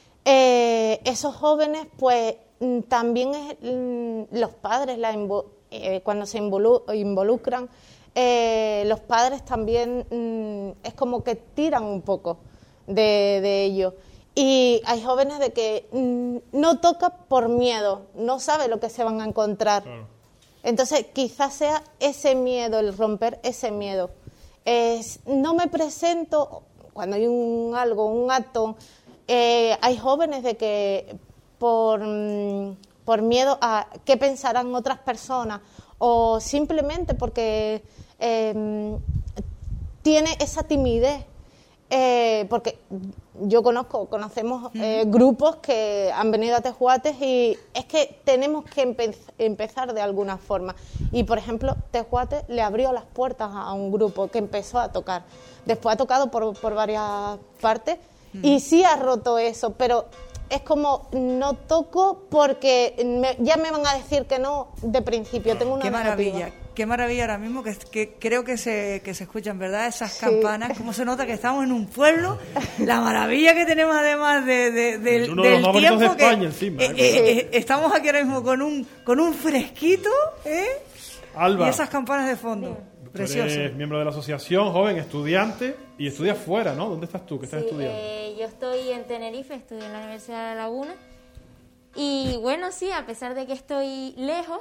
Eh, esos jóvenes, pues, también es, los padres, la invo- eh, cuando se involu- involucran, eh, los padres también mm, es como que tiran un poco de, de ello. Y hay jóvenes de que mm, no toca por miedo, no sabe lo que se van a encontrar. Claro. Entonces, quizás sea ese miedo, el romper ese miedo. Es, no me presento, cuando hay un algo, un acto, eh, hay jóvenes de que por, mm, por miedo a qué pensarán otras personas o simplemente porque eh, tiene esa timidez. Eh, porque yo conozco, conocemos eh, grupos que han venido a Tejuates y es que tenemos que empe- empezar de alguna forma. Y, por ejemplo, Tejuates le abrió las puertas a un grupo que empezó a tocar. Después ha tocado por, por varias partes mm. y sí ha roto eso, pero es como no toco porque me, ya me van a decir que no de principio. Tengo una Qué negativa. maravilla. Qué maravilla ahora mismo que, que creo que se, que se escuchan, ¿verdad? Esas sí. campanas, cómo se nota que estamos en un pueblo, la maravilla que tenemos además de, de, de, uno del de los tiempo de que España, encima, eh, eh, eh, estamos aquí ahora mismo con un con un fresquito, ¿eh? Alba, y esas campanas de fondo, precioso. Eres miembro de la asociación, joven, estudiante y estudias fuera, ¿no? ¿Dónde estás tú? ¿Qué estás sí, estudiando? Eh, yo estoy en Tenerife, estudio en la Universidad de La Laguna y bueno, sí, a pesar de que estoy lejos,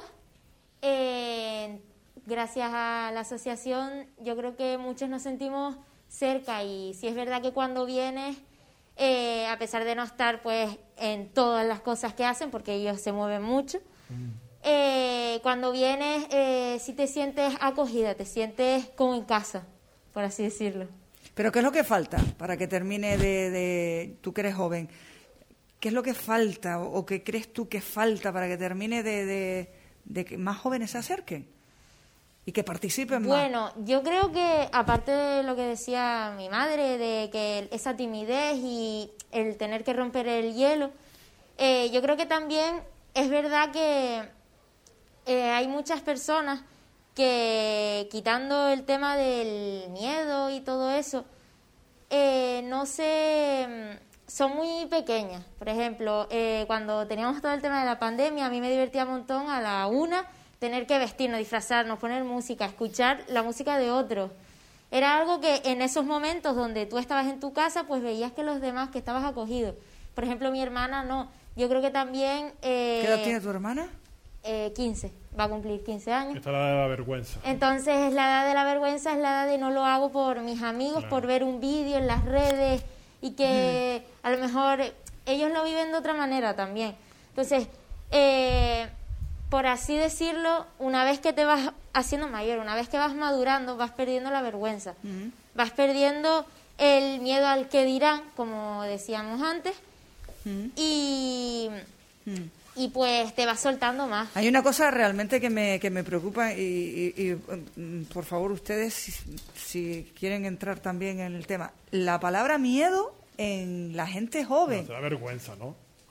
eh, gracias a la asociación yo creo que muchos nos sentimos cerca y sí es verdad que cuando vienes, eh, a pesar de no estar pues en todas las cosas que hacen, porque ellos se mueven mucho, mm. eh, cuando vienes eh, sí te sientes acogida, te sientes como en casa, por así decirlo. Pero ¿qué es lo que falta para que termine de, de tú que eres joven? ¿Qué es lo que falta o, o qué crees tú que falta para que termine de, de, de que más jóvenes se acerquen? Y que participen más. Bueno, yo creo que, aparte de lo que decía mi madre, de que esa timidez y el tener que romper el hielo, eh, yo creo que también es verdad que eh, hay muchas personas que, quitando el tema del miedo y todo eso, eh, no sé, son muy pequeñas. Por ejemplo, eh, cuando teníamos todo el tema de la pandemia, a mí me divertía un montón a la una tener que vestirnos, disfrazarnos, poner música, escuchar la música de otros. Era algo que en esos momentos donde tú estabas en tu casa, pues veías que los demás, que estabas acogido. Por ejemplo, mi hermana no. Yo creo que también... Eh, ¿Qué edad tiene tu hermana? Eh, quince. Va a cumplir quince años. Esta es la edad de la vergüenza. Entonces, es la edad de la vergüenza, es la edad de no lo hago por mis amigos, claro. por ver un vídeo en las redes y que mm. a lo mejor ellos lo viven de otra manera también. Entonces... Eh, por así decirlo, una vez que te vas haciendo mayor, una vez que vas madurando, vas perdiendo la vergüenza. Uh-huh. Vas perdiendo el miedo al que dirán, como decíamos antes, uh-huh. y, uh-huh. y pues te vas soltando más. Hay una cosa realmente que me, que me preocupa y, y, y por favor ustedes, si, si quieren entrar también en el tema. La palabra miedo en la gente joven. No, te da vergüenza, ¿no?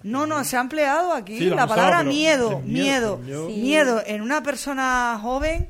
No, no, se ha empleado aquí Sí, lo la han usado, palabra pero miedo, el miedo, miedo, el miedo. miedo, Sí. miedo en una persona joven.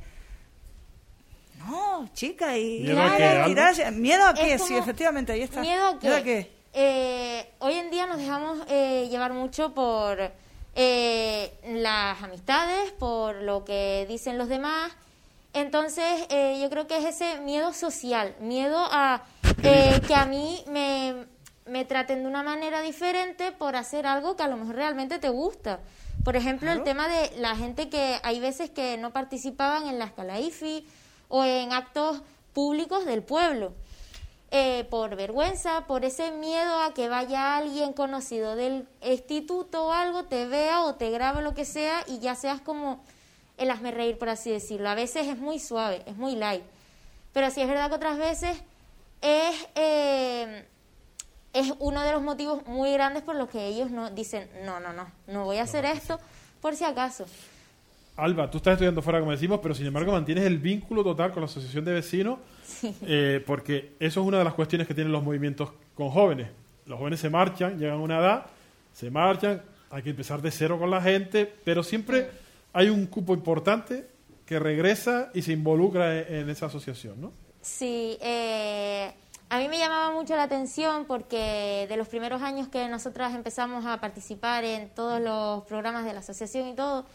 No, chica, y ¿Miedo a y qué, Alba? tirarse- ¿Miedo a qué? Es Sí, como- efectivamente, ahí está. ¿Miedo a qué? ¿Miedo a qué? Eh, hoy en día nos dejamos eh, llevar mucho por eh, las amistades, por lo que dicen los demás. Entonces, eh, yo creo que es ese miedo social, miedo a eh, que a mí me, me traten de una manera diferente por hacer algo que a lo mejor realmente te gusta. Por ejemplo, Claro. el tema de la gente que hay veces que no participaban en la escala I F I o en actos públicos del pueblo. Eh, por vergüenza, por ese miedo a que vaya alguien conocido del instituto o algo, te vea o te grabe lo que sea y ya seas como el hazme reír, por así decirlo. A veces es muy suave, es muy light, pero sí es verdad que otras veces es, eh, es uno de los motivos muy grandes por los que ellos no dicen, no, no, no, no voy a hacer esto por si acaso. Alba, tú estás estudiando fuera, como decimos, pero sin embargo mantienes el vínculo total con la asociación de vecinos, Sí. eh, porque eso es una de las cuestiones que tienen los movimientos con jóvenes. Los jóvenes se marchan, llegan a una edad, se marchan, hay que empezar de cero con la gente, pero siempre hay un cupo importante que regresa y se involucra en, en esa asociación, ¿no? Sí, eh, a mí me llamaba mucho la atención porque de los primeros años que nosotras empezamos a participar en todos los programas de la asociación y todo,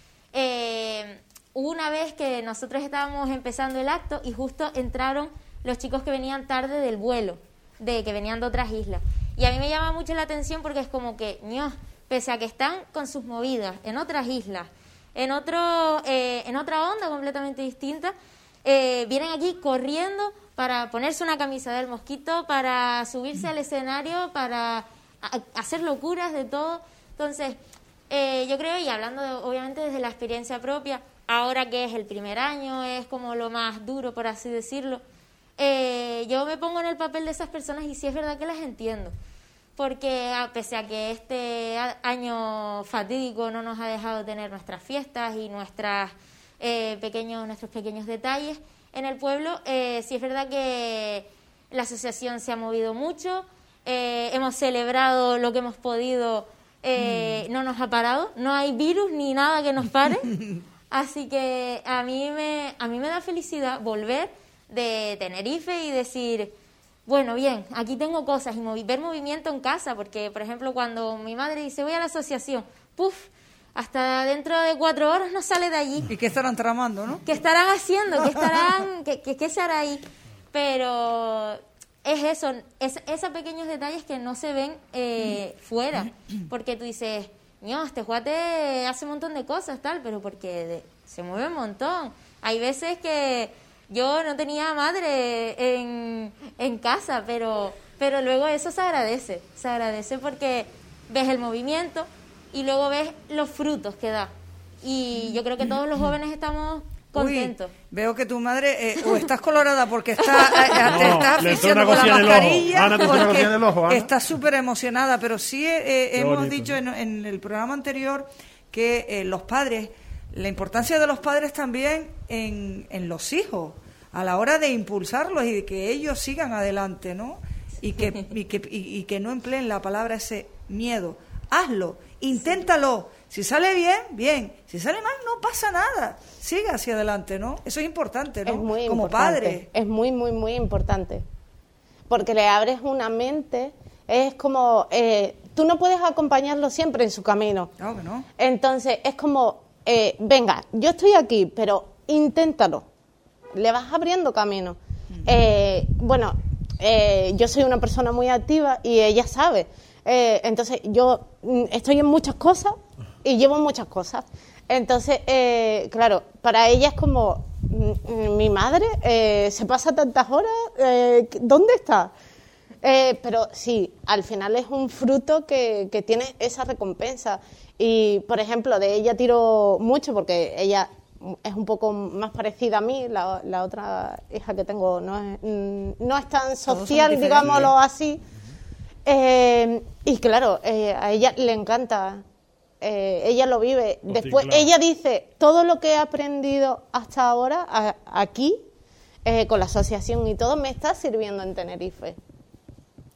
eh, hubo una vez que nosotros estábamos empezando el acto y justo entraron los chicos que venían tarde del vuelo, de que venían de otras islas. Y a mí me llama mucho la atención porque es como que, ño, pese a que están con sus movidas en otras islas, en otro eh, en otra onda completamente distinta, eh, vienen aquí corriendo para ponerse una camisa del Mosquito, para subirse al escenario, para a- hacer locuras de todo. Entonces, eh, yo creo, y hablando de- obviamente desde la experiencia propia, ahora que es el primer año, es como lo más duro, por así decirlo, eh, yo me pongo en el papel de esas personas y sí es verdad que las entiendo. Porque a pese a que este a- año fatídico no nos ha dejado tener nuestras fiestas y nuestras, eh, pequeños, nuestros pequeños detalles en el pueblo, eh, sí es verdad que la asociación se ha movido mucho, eh, hemos celebrado lo que hemos podido, eh, no nos ha parado, no hay virus ni nada que nos pare, así que a mí me, a mí me da felicidad volver de Tenerife y decir... Bueno, bien, aquí tengo cosas y movi- ver movimiento en casa, porque, por ejemplo, cuando mi madre dice voy a la asociación, ¡puf! Hasta dentro de cuatro horas no sale de allí. ¿Y qué estarán tramando, no? ¿Qué estarán haciendo? ¿Qué estarán, qué, qué, qué se hará ahí? Pero es eso, es, esos pequeños detalles que no se ven eh, fuera, porque tú dices, no, este juate hace un montón de cosas, tal, pero porque de- se mueve un montón. Hay veces que yo no tenía madre en, en casa, pero, pero luego eso se agradece, se agradece porque ves el movimiento y luego ves los frutos que da. Y yo creo que todos los jóvenes estamos contentos. Uy, veo que tu madre eh, o estás colorada porque está, eh, No, te está le entró una asfixiando con la cosilla en el ojo. mascarilla, Ana, te entró una porque cosilla en el ojo, Ana. está súper emocionada, pero sí eh, eh, Qué hemos bonito, dicho ¿no? en, en el programa anterior que eh, los padres, la importancia de los padres también en, en los hijos, a la hora de impulsarlos y de que ellos sigan adelante, ¿no? Y que, y que, y, y que no empleen la palabra ese miedo. Hazlo, inténtalo. Si sale bien, bien. Si sale mal, no pasa nada. Sigue hacia adelante, ¿no? Eso es importante, ¿no? Es muy Como importante. padre. Es muy, muy, muy importante. Porque le abres una mente, es como, eh, tú no puedes acompañarlo siempre en su camino. Claro que no. Entonces, es como, eh, venga, yo estoy aquí, pero inténtalo. Le vas abriendo camino. Eh, bueno, eh, yo soy una persona muy activa y ella sabe. Eh, entonces, yo mm, estoy en muchas cosas y llevo muchas cosas. Entonces, eh, claro, para ella es como, mm, mi madre eh, se pasa tantas horas, eh, ¿dónde está? Eh, pero sí, al final es un fruto que, que tiene esa recompensa. Y, por ejemplo, de ella tiro mucho porque ella es un poco más parecida a mí, la, la otra hija que tengo no es, mm, no es tan social, diferentes. digámoslo así. Eh, y claro, eh, a ella le encanta, eh, ella lo vive. Hostia, Después claro. ella dice, todo lo que he aprendido hasta ahora, a- aquí, eh, con la asociación y todo, me está sirviendo en Tenerife. Claro.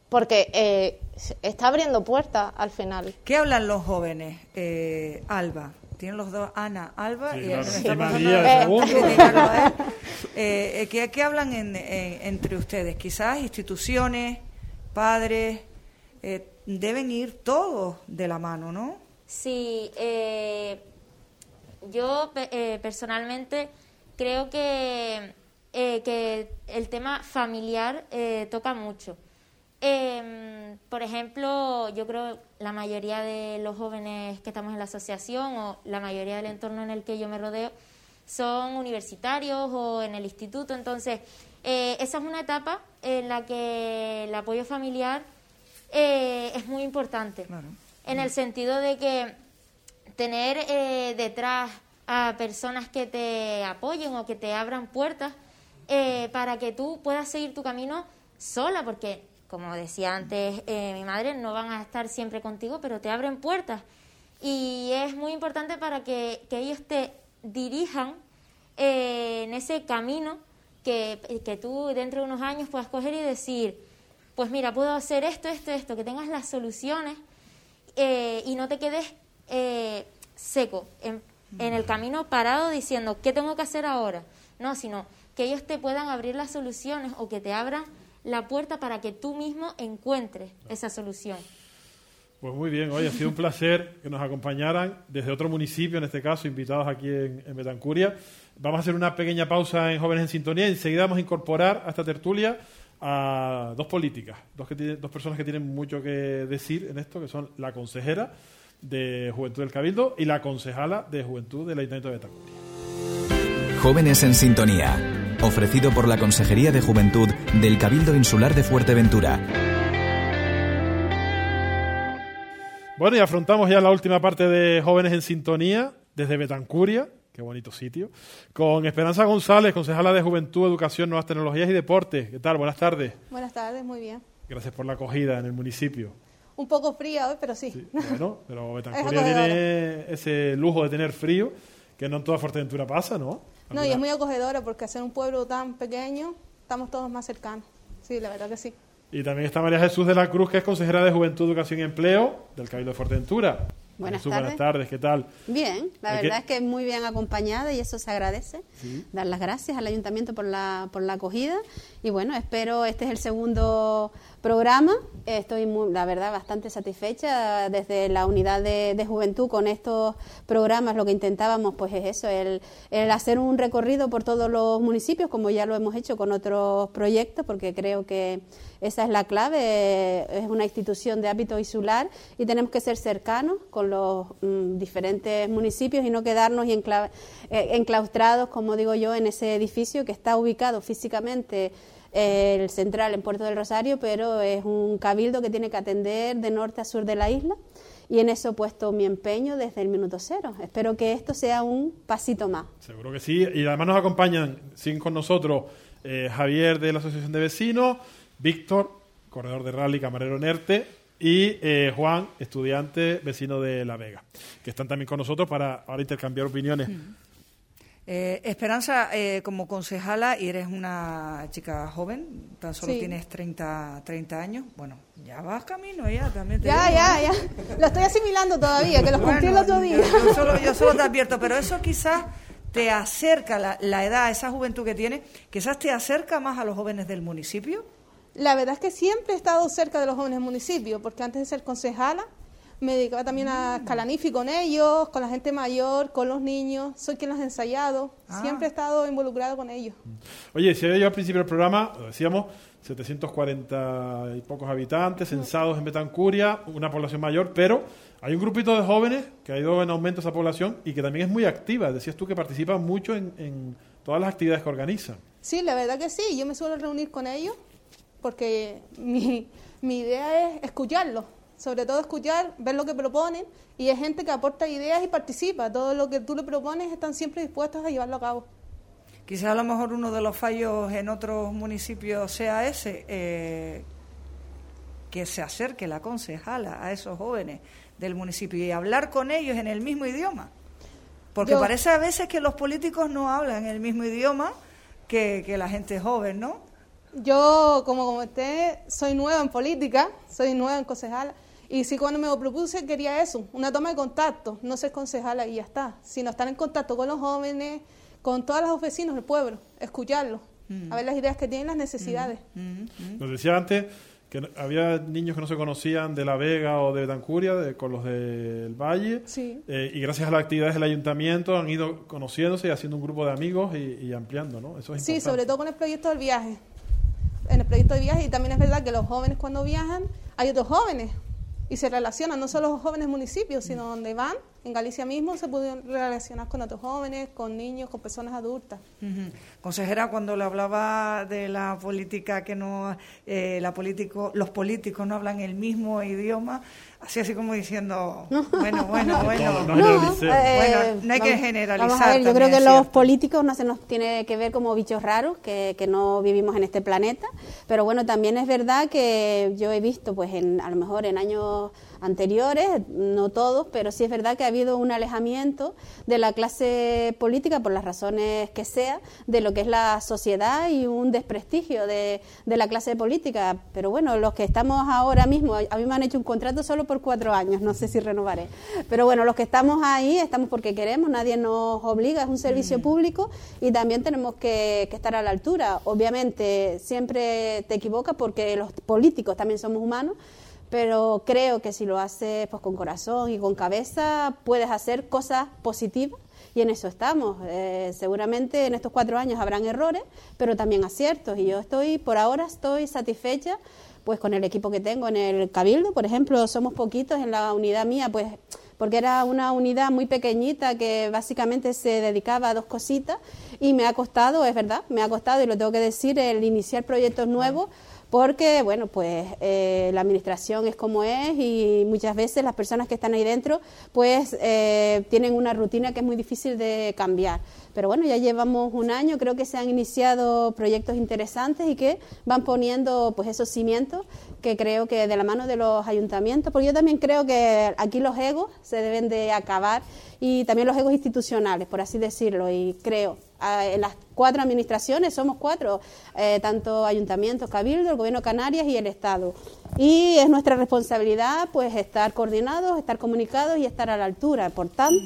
porque eh, está abriendo puertas al final. ¿Qué hablan los jóvenes, eh, Alba? Tienen los dos, Ana, Alba Sí, y, claro. me Sí, está pasando María, de- segundo. de criticarlo a él. Eh, eh, ¿qué, qué hablan en- en- entre ustedes? Quizás instituciones, padres, eh, deben ir todos de la mano, ¿no? Sí, eh, yo pe- eh, personalmente creo que, eh, que el tema familiar eh, toca mucho. Eh, por ejemplo, yo creo la mayoría de los jóvenes que estamos en la asociación o la mayoría del entorno en el que yo me rodeo son universitarios o en el instituto, entonces eh, esa es una etapa en la que el apoyo familiar eh, es muy importante, en el sentido de que tener eh, detrás a personas que te apoyen o que te abran puertas eh, para que tú puedas seguir tu camino sola, porque como decía antes eh, mi madre, no van a estar siempre contigo, pero te abren puertas. Y es muy importante para que, que ellos te dirijan eh, en ese camino que, que tú dentro de unos años puedas coger y decir, pues mira, puedo hacer esto, esto, esto, que tengas las soluciones eh, y no te quedes eh, seco en, en el camino parado diciendo, ¿qué tengo que hacer ahora? No, sino que ellos te puedan abrir las soluciones o que te abran la puerta para que tú mismo encuentres esa solución. Pues muy bien, hoy ha sido un placer que nos acompañaran desde otro municipio, en este caso, invitados aquí en, en Betancuria. Vamos a hacer una pequeña pausa en Jóvenes en Sintonía y enseguida vamos a incorporar a esta tertulia a dos políticas, dos, que tienen, dos personas que tienen mucho que decir en esto, que son la consejera de Juventud del Cabildo y la concejala de Juventud del Ayuntamiento de Betancuria. Jóvenes en Sintonía, ofrecido por la Consejería de Juventud del Cabildo Insular de Fuerteventura. Bueno, y afrontamos ya la última parte de Jóvenes en Sintonía desde Betancuria, qué bonito sitio, con Esperanza González, concejala de Juventud, Educación, Nuevas Tecnologías y Deportes. ¿Qué tal? Buenas tardes. Buenas tardes, muy bien. Gracias por la acogida en el municipio. Un poco fría hoy, pero sí. Sí, bueno, pero Betancuria acogedora. tiene ese lujo de tener frío, que no en toda Fuerteventura pasa, ¿no? No, y es muy acogedora porque al ser un pueblo tan pequeño, estamos todos más cercanos. Sí, la verdad que sí. Y también está María Jesús de la Cruz, que es consejera de Juventud, Educación y Empleo del Cabildo de Fuerteventura. Buenas Jesús, tardes. buenas tardes, ¿qué tal? Bien, la Hay verdad que- es que es muy bien acompañada y eso se agradece. Sí. Dar las gracias al ayuntamiento por la, por la acogida y bueno, espero, este es el segundo programa, estoy muy, la verdad bastante satisfecha desde la unidad de, de juventud con estos programas. Lo que intentábamos pues es eso, el, el hacer un recorrido por todos los municipios, como ya lo hemos hecho con otros proyectos, porque creo que esa es la clave, es una institución de ámbito insular y tenemos que ser cercanos con los mm, diferentes municipios y no quedarnos y encla- eh, enclaustrados, como digo yo, en ese edificio que está ubicado físicamente eh, el central en Puerto del Rosario, pero es un cabildo que tiene que atender de norte a sur de la isla y en eso he puesto mi empeño desde el minuto cero. Espero que esto sea un pasito más. Seguro que sí. Y además nos acompañan, siguen con nosotros eh, Javier de la Asociación de Vecinos, Víctor, corredor de rally, camarero en ERTE, y eh, Juan, estudiante, vecino de La Vega, que están también con nosotros para ahora intercambiar opiniones. Eh, Esperanza, eh, como concejala, y eres una chica joven, tan solo Sí. tienes treinta, treinta años, bueno, ya vas camino ya, también te Ya, digo, ya, ¿eh? ya. Lo estoy asimilando todavía, que lo cumplí el Bueno, otro día. Yo, yo solo, yo solo te advierto, pero eso quizás te acerca, la, la edad, esa juventud que tienes, quizás te acerca más a los jóvenes del municipio. La verdad es que siempre he estado cerca de los jóvenes del municipio, porque antes de ser concejala me dedicaba también a escalanifi con ellos, con la gente mayor, con los niños. Soy quien los ha ensayado. Ah. Siempre he estado involucrado con ellos. Oye, si yo al principio del programa, lo decíamos, setecientos cuarenta y pocos habitantes, censados en Betancuria, una población mayor, pero hay un grupito de jóvenes que ha ido en aumento esa población y que también es muy activa. Decías tú que participa mucho en, en todas las actividades que organizan. Sí, la verdad que sí. Yo me suelo reunir con ellos porque mi, mi idea es escucharlos. Sobre todo escuchar, ver lo que proponen, y es gente que aporta ideas y participa. Todo lo que tú le propones están siempre dispuestos a llevarlo a cabo. Quizás a lo mejor uno de los fallos en otros municipios sea ese, eh, que se acerque la concejala a esos jóvenes del municipio y hablar con ellos en el mismo idioma. Porque Yo- parece a veces que los políticos no hablan el mismo idioma que, que la gente joven, ¿no? Yo, como comenté, soy nueva en política, soy nueva en concejala, y sí, cuando me lo propuse quería eso, una toma de contacto, no ser concejala y ya está, sino estar en contacto con los jóvenes, con todos los vecinos del pueblo, escucharlos, mm. a ver las ideas que tienen, las necesidades. Mm. Mm. Nos decía antes que había niños que no se conocían de La Vega o de Betancuria, de, con los del Valle, sí. eh, y gracias a las actividades del ayuntamiento han ido conociéndose y haciendo un grupo de amigos y, y ampliando, ¿no? Eso es sí, importante. Sobre todo con el proyecto del viaje. En el proyecto de viaje, y también es verdad que los jóvenes cuando viajan, hay otros jóvenes, y se relacionan, no solo los jóvenes municipios, sino donde van, en Galicia mismo, se pueden relacionar con otros jóvenes, con niños, con personas adultas. Uh-huh. Consejera, cuando le hablaba de la política, que no, eh, la político, los políticos no hablan el mismo idioma, así así como diciendo, bueno, bueno, bueno, no, no, eh, bueno, no hay vamos, que generalizar. Vamos a ver, yo creo que es los cierto. políticos no se nos tiene que ver como bichos raros, que, que no vivimos en este planeta, pero bueno, también es verdad que yo he visto, pues en, a lo mejor en años anteriores, no todos, pero sí es verdad que ha habido un alejamiento de la clase política, por las razones que sea, de lo que es la sociedad y un desprestigio de, de la clase política. Pero bueno, los que estamos ahora mismo, a mí me han hecho un contrato solo por cuatro años, no sé si renovaré. Pero bueno, los que estamos ahí, estamos porque queremos, nadie nos obliga, es un servicio mm. público y también tenemos que, que estar a la altura. Obviamente, siempre te equivocas porque los políticos también somos humanos, pero creo que si lo haces pues con corazón y con cabeza puedes hacer cosas positivas y en eso estamos. Eh, seguramente en estos cuatro años habrán errores, pero también aciertos y yo estoy, por ahora estoy satisfecha pues con el equipo que tengo en el Cabildo. Por ejemplo, somos poquitos en la unidad mía, pues porque era una unidad muy pequeñita que básicamente se dedicaba a dos cositas y me ha costado, es verdad, me ha costado y lo tengo que decir, el iniciar proyectos nuevos. Porque, bueno, pues eh, la administración es como es y muchas veces las personas que están ahí dentro pues eh, tienen una rutina que es muy difícil de cambiar. Pero bueno, ya llevamos un año, creo que se han iniciado proyectos interesantes y que van poniendo pues esos cimientos que creo que de la mano de los ayuntamientos, porque yo también creo que aquí los egos se deben de acabar y también los egos institucionales, por así decirlo, y creo en las cuatro administraciones, somos cuatro, eh, tanto ayuntamientos, cabildo, el gobierno de Canarias y el Estado. Y es nuestra responsabilidad pues estar coordinados, estar comunicados y estar a la altura. Por tanto,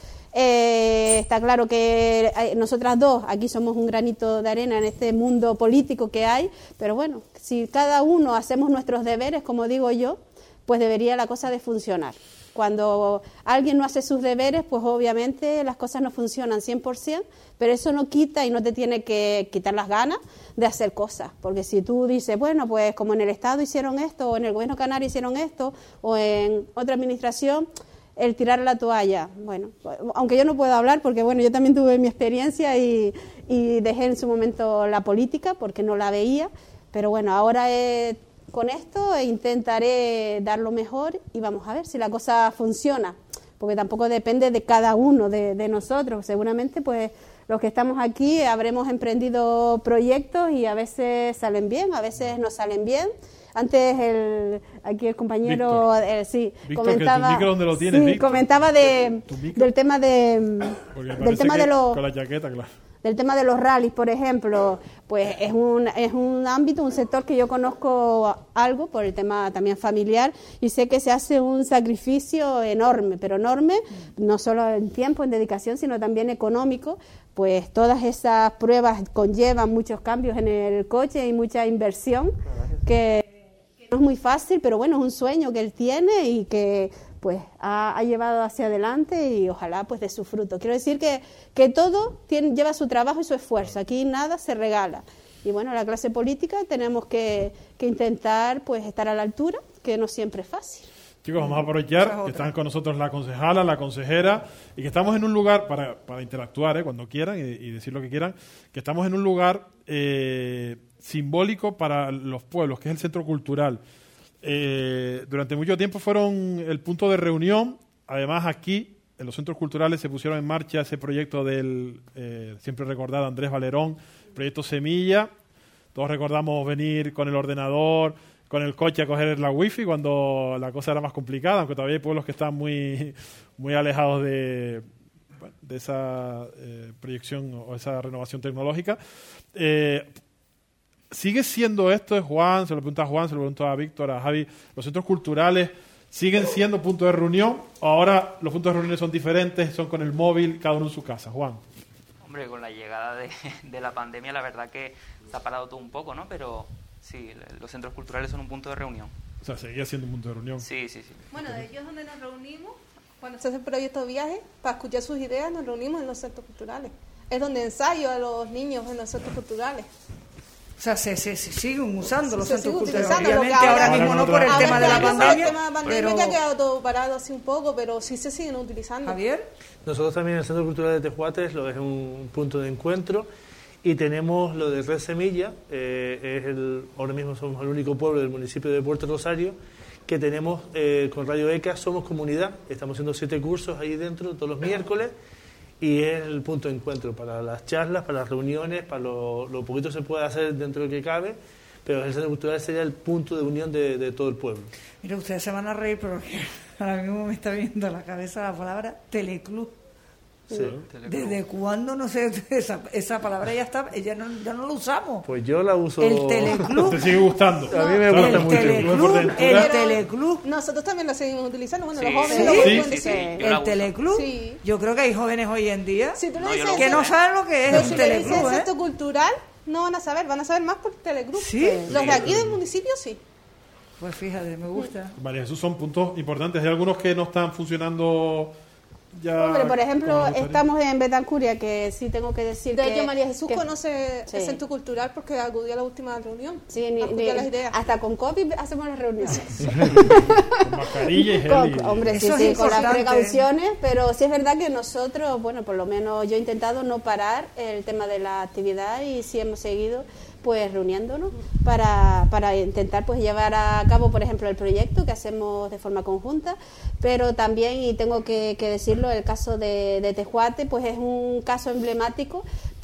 eh, está claro que nosotras dos aquí somos un granito de arena en este mundo político que hay, pero bueno, si cada uno hacemos nuestros deberes, como digo yo, pues debería la cosa de funcionar. Cuando alguien no hace sus deberes, pues obviamente las cosas no funcionan cien por ciento, pero eso no quita y no te tiene que quitar las ganas de hacer cosas. Porque si tú dices, bueno, pues como en el Estado hicieron esto, o en el Gobierno canario hicieron esto, o en otra administración, el tirar la toalla. Bueno, aunque yo no puedo hablar, porque bueno, yo también tuve mi experiencia y, y dejé en su momento la política porque no la veía, pero bueno, ahora he... Con esto intentaré dar lo mejor y vamos a ver si la cosa funciona, porque tampoco depende de cada uno de, de nosotros. Seguramente pues los que estamos aquí habremos emprendido proyectos y a veces salen bien, a veces no salen bien. Antes el aquí el compañero eh, sí Víctor, comentaba, que tu micro, ¿dónde lo tienes, sí, Víctor? comentaba de del tema de del tema de los con la chaqueta, claro. Del tema de los rallies, por ejemplo, pues es un, es un ámbito, un sector que yo conozco algo por el tema también familiar y sé que se hace un sacrificio enorme, pero enorme, no solo en tiempo, en dedicación, sino también económico, pues todas esas pruebas conllevan muchos cambios en el coche y mucha inversión, que, que no es muy fácil, pero bueno, es un sueño que él tiene y que pues ha, ha llevado hacia adelante y ojalá pues dé su fruto. Quiero decir que, que todo tiene, lleva su trabajo y su esfuerzo, aquí nada se regala. Y bueno, la clase política tenemos que, que intentar pues estar a la altura, que no siempre es fácil. Chicos, vamos a aprovechar que están con nosotros la concejala, la consejera, y que estamos en un lugar para, para interactuar, ¿eh? cuando quieran y, y decir lo que quieran, que estamos en un lugar eh, simbólico para los pueblos, que es el Centro Cultural. Eh, durante mucho tiempo fueron el punto de reunión. Además, aquí, en los centros culturales, se pusieron en marcha ese proyecto del eh, siempre recordado Andrés Valerón, proyecto Semilla. Todos recordamos venir con el ordenador, con el coche a coger la wifi cuando la cosa era más complicada, aunque todavía hay pueblos que están muy, muy alejados de, de esa eh, proyección o esa renovación tecnológica. Eh, ¿sigue siendo esto, Juan? Se lo pregunta a Juan, se lo pregunta a Víctor, a Javi. ¿Los centros culturales siguen siendo puntos de reunión? ¿O ahora los puntos de reunión son diferentes, son con el móvil, cada uno en su casa? Juan. Hombre, con la llegada de, de la pandemia, la verdad que se ha parado todo un poco, ¿no? Pero sí, los centros culturales son un punto de reunión. O sea, seguía siendo un punto de reunión. Sí, sí, sí. Bueno, de ellos donde nos reunimos, cuando se hace el proyecto de viaje, para escuchar sus ideas, nos reunimos en los centros culturales. Es donde ensayo a los niños en los centros culturales. O sea, se, se, se siguen usando los Se centros sigue culturales. utilizando, lo que Obviamente ahora, ahora- mismo no por el Ahora tema de la mismo pandemia, el tema de la pandemia pero... que ha quedado todo parado así un poco, pero sí se siguen utilizando. Javier. Nosotros también en el Centro Cultural de Tejuates lo es un punto de encuentro y tenemos lo de Red Semilla, eh, es el, ahora mismo somos el único pueblo del municipio de Puerto Rosario que tenemos eh, con Radio E C A, somos comunidad, estamos haciendo siete cursos ahí dentro todos los miércoles y es el punto de encuentro para las charlas, para las reuniones, para lo, lo poquito se puede hacer dentro de lo que cabe, pero el Centro Cultural sería el punto de unión de, de todo el pueblo. Mira, ustedes se van a reír, pero ahora mismo me está viendo a la cabeza la palabra teleclub. Sí. ¿Desde cuándo? No sé, esa, esa palabra ya está, ya no, ya no la usamos. Pues yo la uso... El teleclub. ¿Te sigue gustando? A mí me gusta el mucho. Teleclub, el Pero teleclub. Nosotros también lo seguimos utilizando. Bueno, Sí, los jóvenes sí, lo sí, pueden sí, decir. sí. Yo la El uso. teleclub. Sí. Yo creo que hay jóvenes hoy en día Si tú le No, yo dices lo que no saben lo que es pero un si le dices teleclub, ¿eh? centro cultural, no van a saber, van a saber más por teleclub. Sí. Los de aquí del municipio sí. Pues fíjate, me gusta. Vale, esos son puntos importantes. Hay algunos que no están funcionando ya. Hombre, por ejemplo, como me gustaría. estamos en Betancuria, que sí tengo que decir De que... hecho, María Jesús que- conoce Sí. el centro cultural porque acudió a la última reunión. Sí, ni- acudió ni- a las ideas. hasta con COVID hacemos las reuniones. Con mascarilla y gel. Con- y- hombre, sí, Eso es sí, con las importante. precauciones, pero sí es verdad que nosotros, bueno, por lo menos yo he intentado no parar el tema de la actividad y sí hemos seguido pues reuniéndonos para, para intentar pues llevar a cabo, por ejemplo, el proyecto que hacemos de forma conjunta, pero también, y tengo que, que decirlo, el caso de, de Tejuate pues es un caso emblemático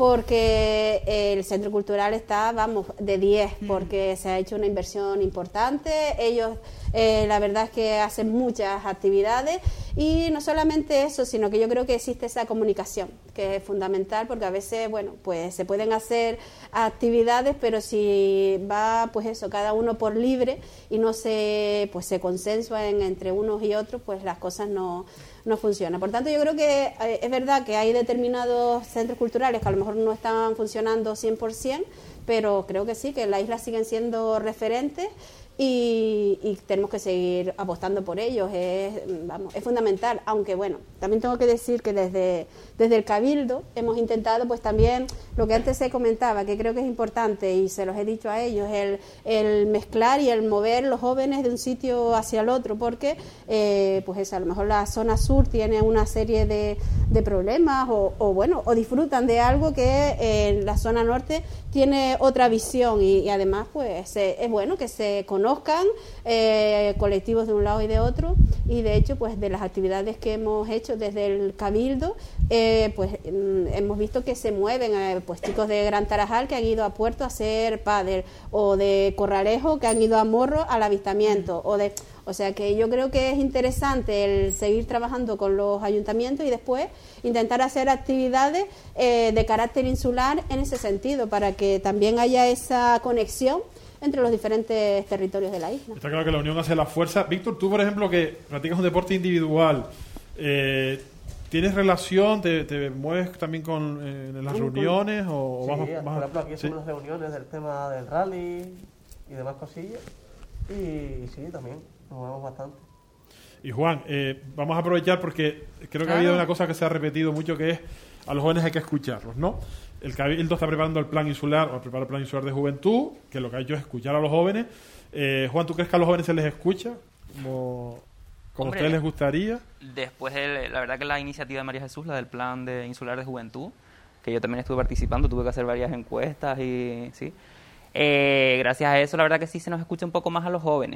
porque el centro cultural está, vamos, de diez, porque se ha hecho una inversión importante, ellos eh, la verdad es que hacen muchas actividades y no solamente eso, sino que yo creo que existe esa comunicación, que es fundamental, porque a veces, bueno, pues se pueden hacer actividades, pero si va, pues eso, cada uno por libre y no se, pues se consensúan entre unos y otros, pues las cosas no, no funcionan. Por tanto, yo creo que eh, es verdad que hay determinados centros culturales que a lo mejor no están funcionando cien por ciento, pero creo que sí, que en la isla siguen siendo referentes y, y tenemos que seguir apostando por ellos, es, vamos, es fundamental, aunque bueno, también tengo que decir que desde, desde el Cabildo hemos intentado pues también lo que antes se comentaba, que creo que es importante y se los he dicho a ellos, el, el mezclar y el mover los jóvenes de un sitio hacia el otro, porque eh, pues eso, a lo mejor la zona sur tiene una serie de, de problemas o, o bueno, o disfrutan de algo que en eh, la zona norte tiene otra visión y, y además pues eh, es bueno que se conozcan eh, colectivos de un lado y de otro y de hecho pues de las actividades que hemos hecho desde el Cabildo eh, pues mm, hemos visto que se mueven eh, pues chicos de Gran Tarajal que han ido a Puerto a hacer pádel o de Corralejo que han ido a Morro al avistamiento o de o sea que yo creo que es interesante el seguir trabajando con los ayuntamientos y después intentar hacer actividades eh, de carácter insular en ese sentido, para que también haya esa conexión entre los diferentes territorios de la isla. Está claro que la unión hace la fuerza. Víctor, tú, por ejemplo, que practicas un deporte individual, eh, ¿tienes relación, te, te mueves también con eh, en las reuniones? O Sí, vas, por vas- ejemplo, aquí sí. hacemos las reuniones del tema del rally y demás cosillas. Y sí, también nos movemos bastante. Y Juan, eh, vamos a aprovechar porque creo que Claro. ha habido una cosa que se ha repetido mucho, que es a los jóvenes hay que escucharlos, ¿no? El Cabildo está preparando el plan insular, o prepara el plan insular de juventud, que lo que ha hecho es escuchar a los jóvenes. Eh, Juan, ¿tú crees que a los jóvenes se les escucha como, como a Hombre, ustedes les gustaría? Después, de, la verdad que la iniciativa de María Jesús, la del plan de insular de juventud, que yo también estuve participando, tuve que hacer varias encuestas y sí. Eh, gracias a eso, la verdad que sí se nos escucha un poco más a los jóvenes.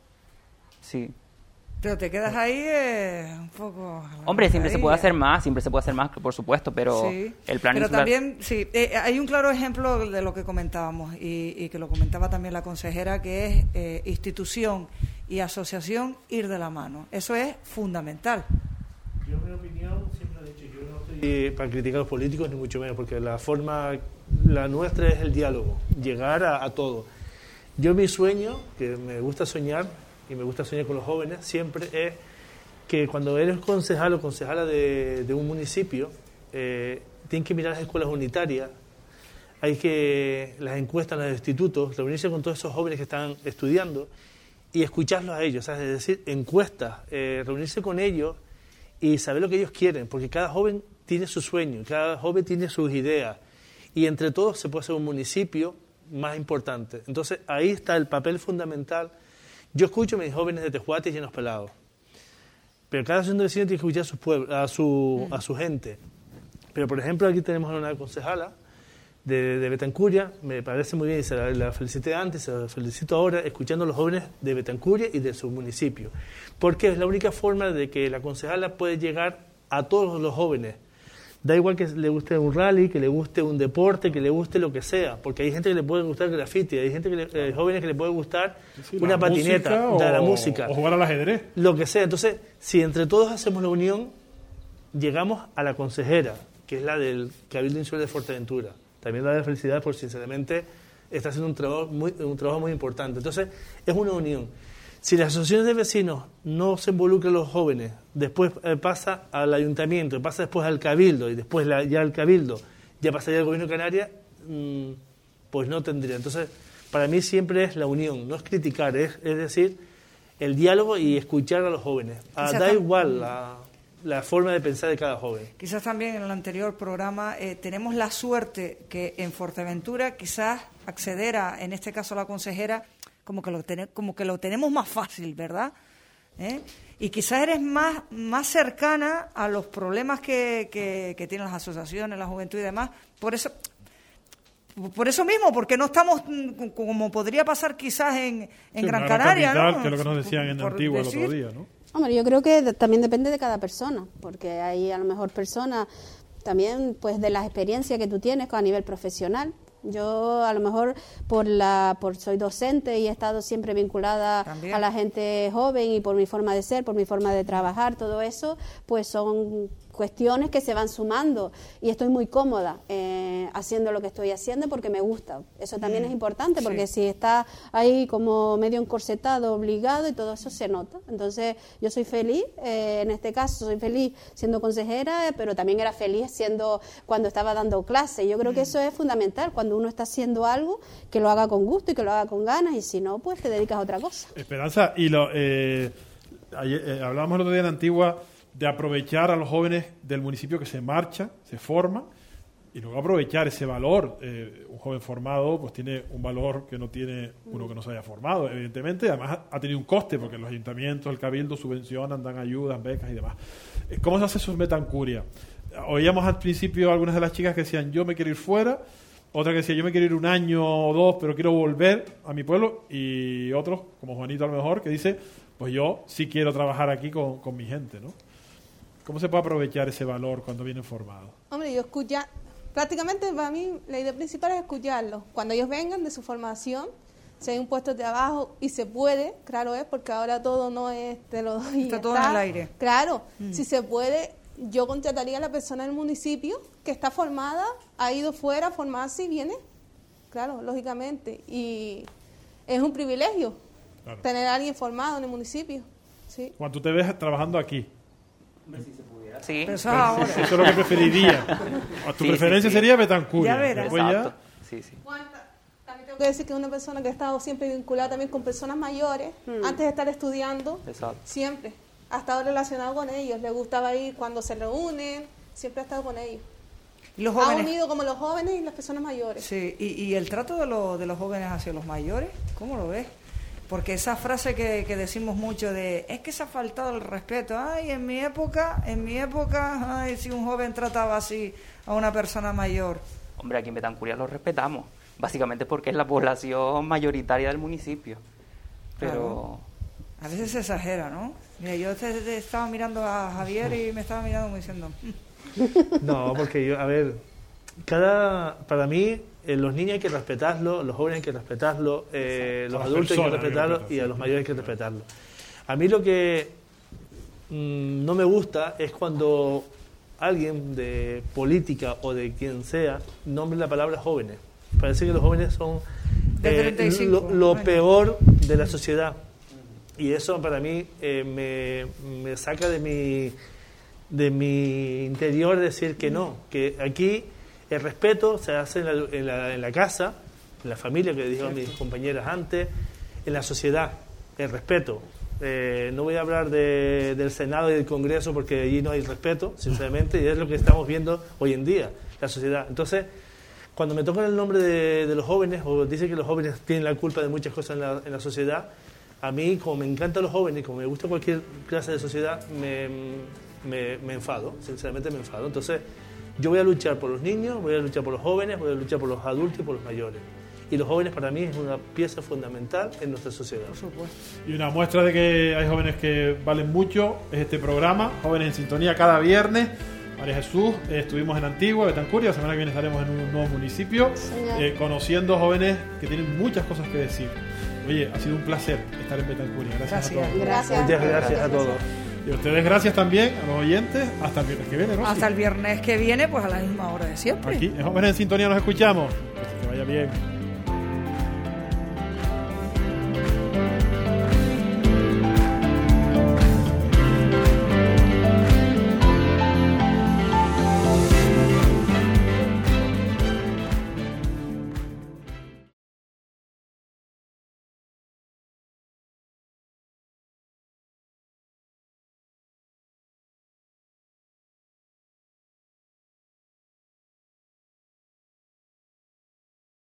Sí. Pero te quedas ahí eh, un poco... Hombre, siempre se ahí, puede eh. hacer más, siempre se puede hacer más, por supuesto, pero Sí. el plan Pero insular... también, sí, eh, hay un claro ejemplo de lo que comentábamos y, y que lo comentaba también la consejera, que es eh, institución y asociación ir de la mano. Eso es fundamental. Yo, en mi opinión, siempre he dicho, yo no estoy Y para criticar a los políticos ni mucho menos, porque la forma, la nuestra es el diálogo, llegar a, a todo. Yo mi sueño, que me gusta soñar, y me gusta soñar con los jóvenes, siempre es que cuando eres concejal o concejala de, de un municipio, eh, tienen que mirar las escuelas unitarias, hay que, las encuestas en los institutos, reunirse con todos esos jóvenes que están estudiando y escucharlos a ellos, ¿sabes? Es decir, encuestas, eh, reunirse con ellos y saber lo que ellos quieren, porque cada joven tiene su sueño, cada joven tiene sus ideas y entre todos se puede hacer un municipio más importante. Entonces ahí está el papel fundamental. Yo escucho a mis jóvenes de Tejuate y Llanos Pelados, pero cada asociación de vecinos tiene que escuchar a su, pueblo, a, su, a su gente. Pero por ejemplo aquí tenemos a una concejala de, de Betancuria, me parece muy bien y se la, la felicité antes, se la felicito ahora, escuchando a los jóvenes de Betancuria y de su municipio, porque es la única forma de que la concejala puede llegar a todos los jóvenes. Da igual que le guste un rally, que le guste un deporte, que le guste lo que sea, porque hay gente que le puede gustar el graffiti, hay gente que le, eh, jóvenes que le puede gustar sí, una patineta, o, la música, o jugar al ajedrez, lo que sea. Entonces, si entre todos hacemos la unión, llegamos a la consejera, que es la del Cabildo Insular de Fuerteventura. También da la felicidad porque sinceramente está haciendo un trabajo muy, un trabajo muy importante. Entonces, es una unión. Si las asociaciones de vecinos no se involucran los jóvenes, después eh, pasa al ayuntamiento, pasa después al cabildo, y después la, ya al cabildo, ya pasaría al gobierno de Canarias, mmm, pues no tendría. Entonces, para mí siempre es la unión, no es criticar, es, es decir, el diálogo y escuchar a los jóvenes. Ah, da igual la, la forma de pensar de cada joven. Quizás también en el anterior programa eh, tenemos la suerte que en Fuerteventura quizás acceder a, en este caso la consejera, como que lo, ten, como que lo tenemos más fácil, ¿verdad? ¿Eh? Y quizás eres más, más cercana a los problemas que, que, que tienen las asociaciones, la juventud y demás. Por eso, por eso mismo, porque no estamos como podría pasar quizás en, en sí, Gran Canaria, capital, ¿no? Que es lo que nos decían en Antigua el otro día, ¿no? Hombre, yo creo que de, también depende de cada persona, porque hay a lo mejor personas también pues de las experiencias que tú tienes a nivel profesional. Yo a lo mejor por la por soy docente y he estado siempre vinculada ¿También? a la gente joven y por mi forma de ser, por mi forma de trabajar, todo eso, pues son cuestiones que se van sumando y estoy muy cómoda eh, haciendo lo que estoy haciendo porque me gusta. Eso también mm, es importante porque sí. si está ahí como medio encorsetado, obligado y todo eso se nota. Entonces yo soy feliz, eh, en este caso soy feliz siendo consejera, pero también era feliz siendo cuando estaba dando clases. Yo creo mm. que eso es fundamental, cuando uno está haciendo algo, que lo haga con gusto y que lo haga con ganas y si no, pues te dedicas a otra cosa. Esperanza, y lo eh, ayer, eh, hablábamos el otro día en Antigua de aprovechar a los jóvenes del municipio que se marchan, se forman, y luego aprovechar ese valor. Eh, un joven formado pues tiene un valor que no tiene uno que no se haya formado, evidentemente. Además ha tenido un coste, porque los ayuntamientos, el cabildo subvencionan, dan ayudas, becas y demás. ¿Cómo se hace eso en Betancuria? Oíamos al principio algunas de las chicas que decían, yo me quiero ir fuera, otra que decía, yo me quiero ir un año o dos, pero quiero volver a mi pueblo, y otros, como Juanito a lo mejor, que dice, pues yo sí quiero trabajar aquí con, con mi gente, ¿no? ¿Cómo se puede aprovechar ese valor cuando vienen formados? Hombre, yo escucha, prácticamente para mí la idea principal es escucharlos. Cuando ellos vengan de su formación, si hay un puesto de trabajo y se puede, claro es, porque ahora todo no es, te lo doy. Está todo en el aire. Claro, mm. si se puede, yo contrataría a la persona del municipio que está formada, ha ido fuera a formarse y viene, claro, lógicamente. Y es un privilegio claro. tener a alguien formado en el municipio. ¿Sí? Cuando tú te ves trabajando aquí. Si se pudiera. Sí. Eso, eso es lo que preferiría. Tu sí, preferencia sí, sí. sería Betancuria. Ya verás. Ya... Sí, sí. También tengo que decir que es una persona que ha estado siempre vinculada también con personas mayores, hmm. antes de estar estudiando, Exacto. siempre. Ha estado relacionado con ellos. Le gustaba ir cuando se reúnen, siempre ha estado con ellos. ¿Y los jóvenes? Ha unido como los jóvenes y las personas mayores. Sí, y, y el trato de, lo, de los jóvenes hacia los mayores, ¿cómo lo ves? Porque esa frase que, que decimos mucho de, es que se ha faltado el respeto. Ay, en mi época, en mi época, ay, si un joven trataba así a una persona mayor. Hombre, aquí en Betancuria lo respetamos. Básicamente porque es la población mayoritaria del municipio. Pero... Claro. A veces se exagera, ¿no? Mira, yo te, te estaba mirando a Javier y me estaba mirando como diciendo... No, porque yo, a ver, cada, para mí... Eh, los niños hay que respetarlos, los jóvenes hay que respetarlos, eh, los adultos hay que respetarlos y a los mayores hay que respetarlos. A mí lo que mmm, no me gusta es cuando alguien de política o de quien sea nombre la palabra jóvenes. Parece que los jóvenes son eh, lo, lo peor de la sociedad. Y eso para mí eh, me, me saca de mi, de mi interior decir que no, que aquí el respeto se hace en la, en la, en la casa, en la familia, que dijeron mis compañeras antes, en la sociedad, el respeto. Eh, no voy a hablar de, del Senado y del Congreso porque allí no hay respeto, sinceramente, y es lo que estamos viendo hoy en día, la sociedad. Entonces, cuando me tocan el nombre de, de los jóvenes, o dicen que los jóvenes tienen la culpa de muchas cosas en la, en la sociedad, a mí, como me encantan los jóvenes, como me gusta cualquier clase de sociedad, me, me, me enfado, sinceramente me enfado. Entonces, yo voy a luchar por los niños, voy a luchar por los jóvenes, voy a luchar por los adultos y por los mayores. Y los jóvenes para mí es una pieza fundamental en nuestra sociedad. Por supuesto. Y una muestra de que hay jóvenes que valen mucho es este programa, Jóvenes en Sintonía, cada viernes. María Jesús, eh, estuvimos en Antigua, Betancuria, la semana que viene estaremos en un nuevo municipio, eh, conociendo jóvenes que tienen muchas cosas que decir. Oye, ha sido un placer estar en Betancuria. Gracias, gracias a todos. Gracias. Muchas gracias a todos. Y a ustedes gracias también, a los oyentes. Hasta el viernes que viene, Rosy. Hasta el viernes que viene, pues a la misma hora de siempre. Aquí, en Jóvenes en Sintonía nos escuchamos. Que vaya bien.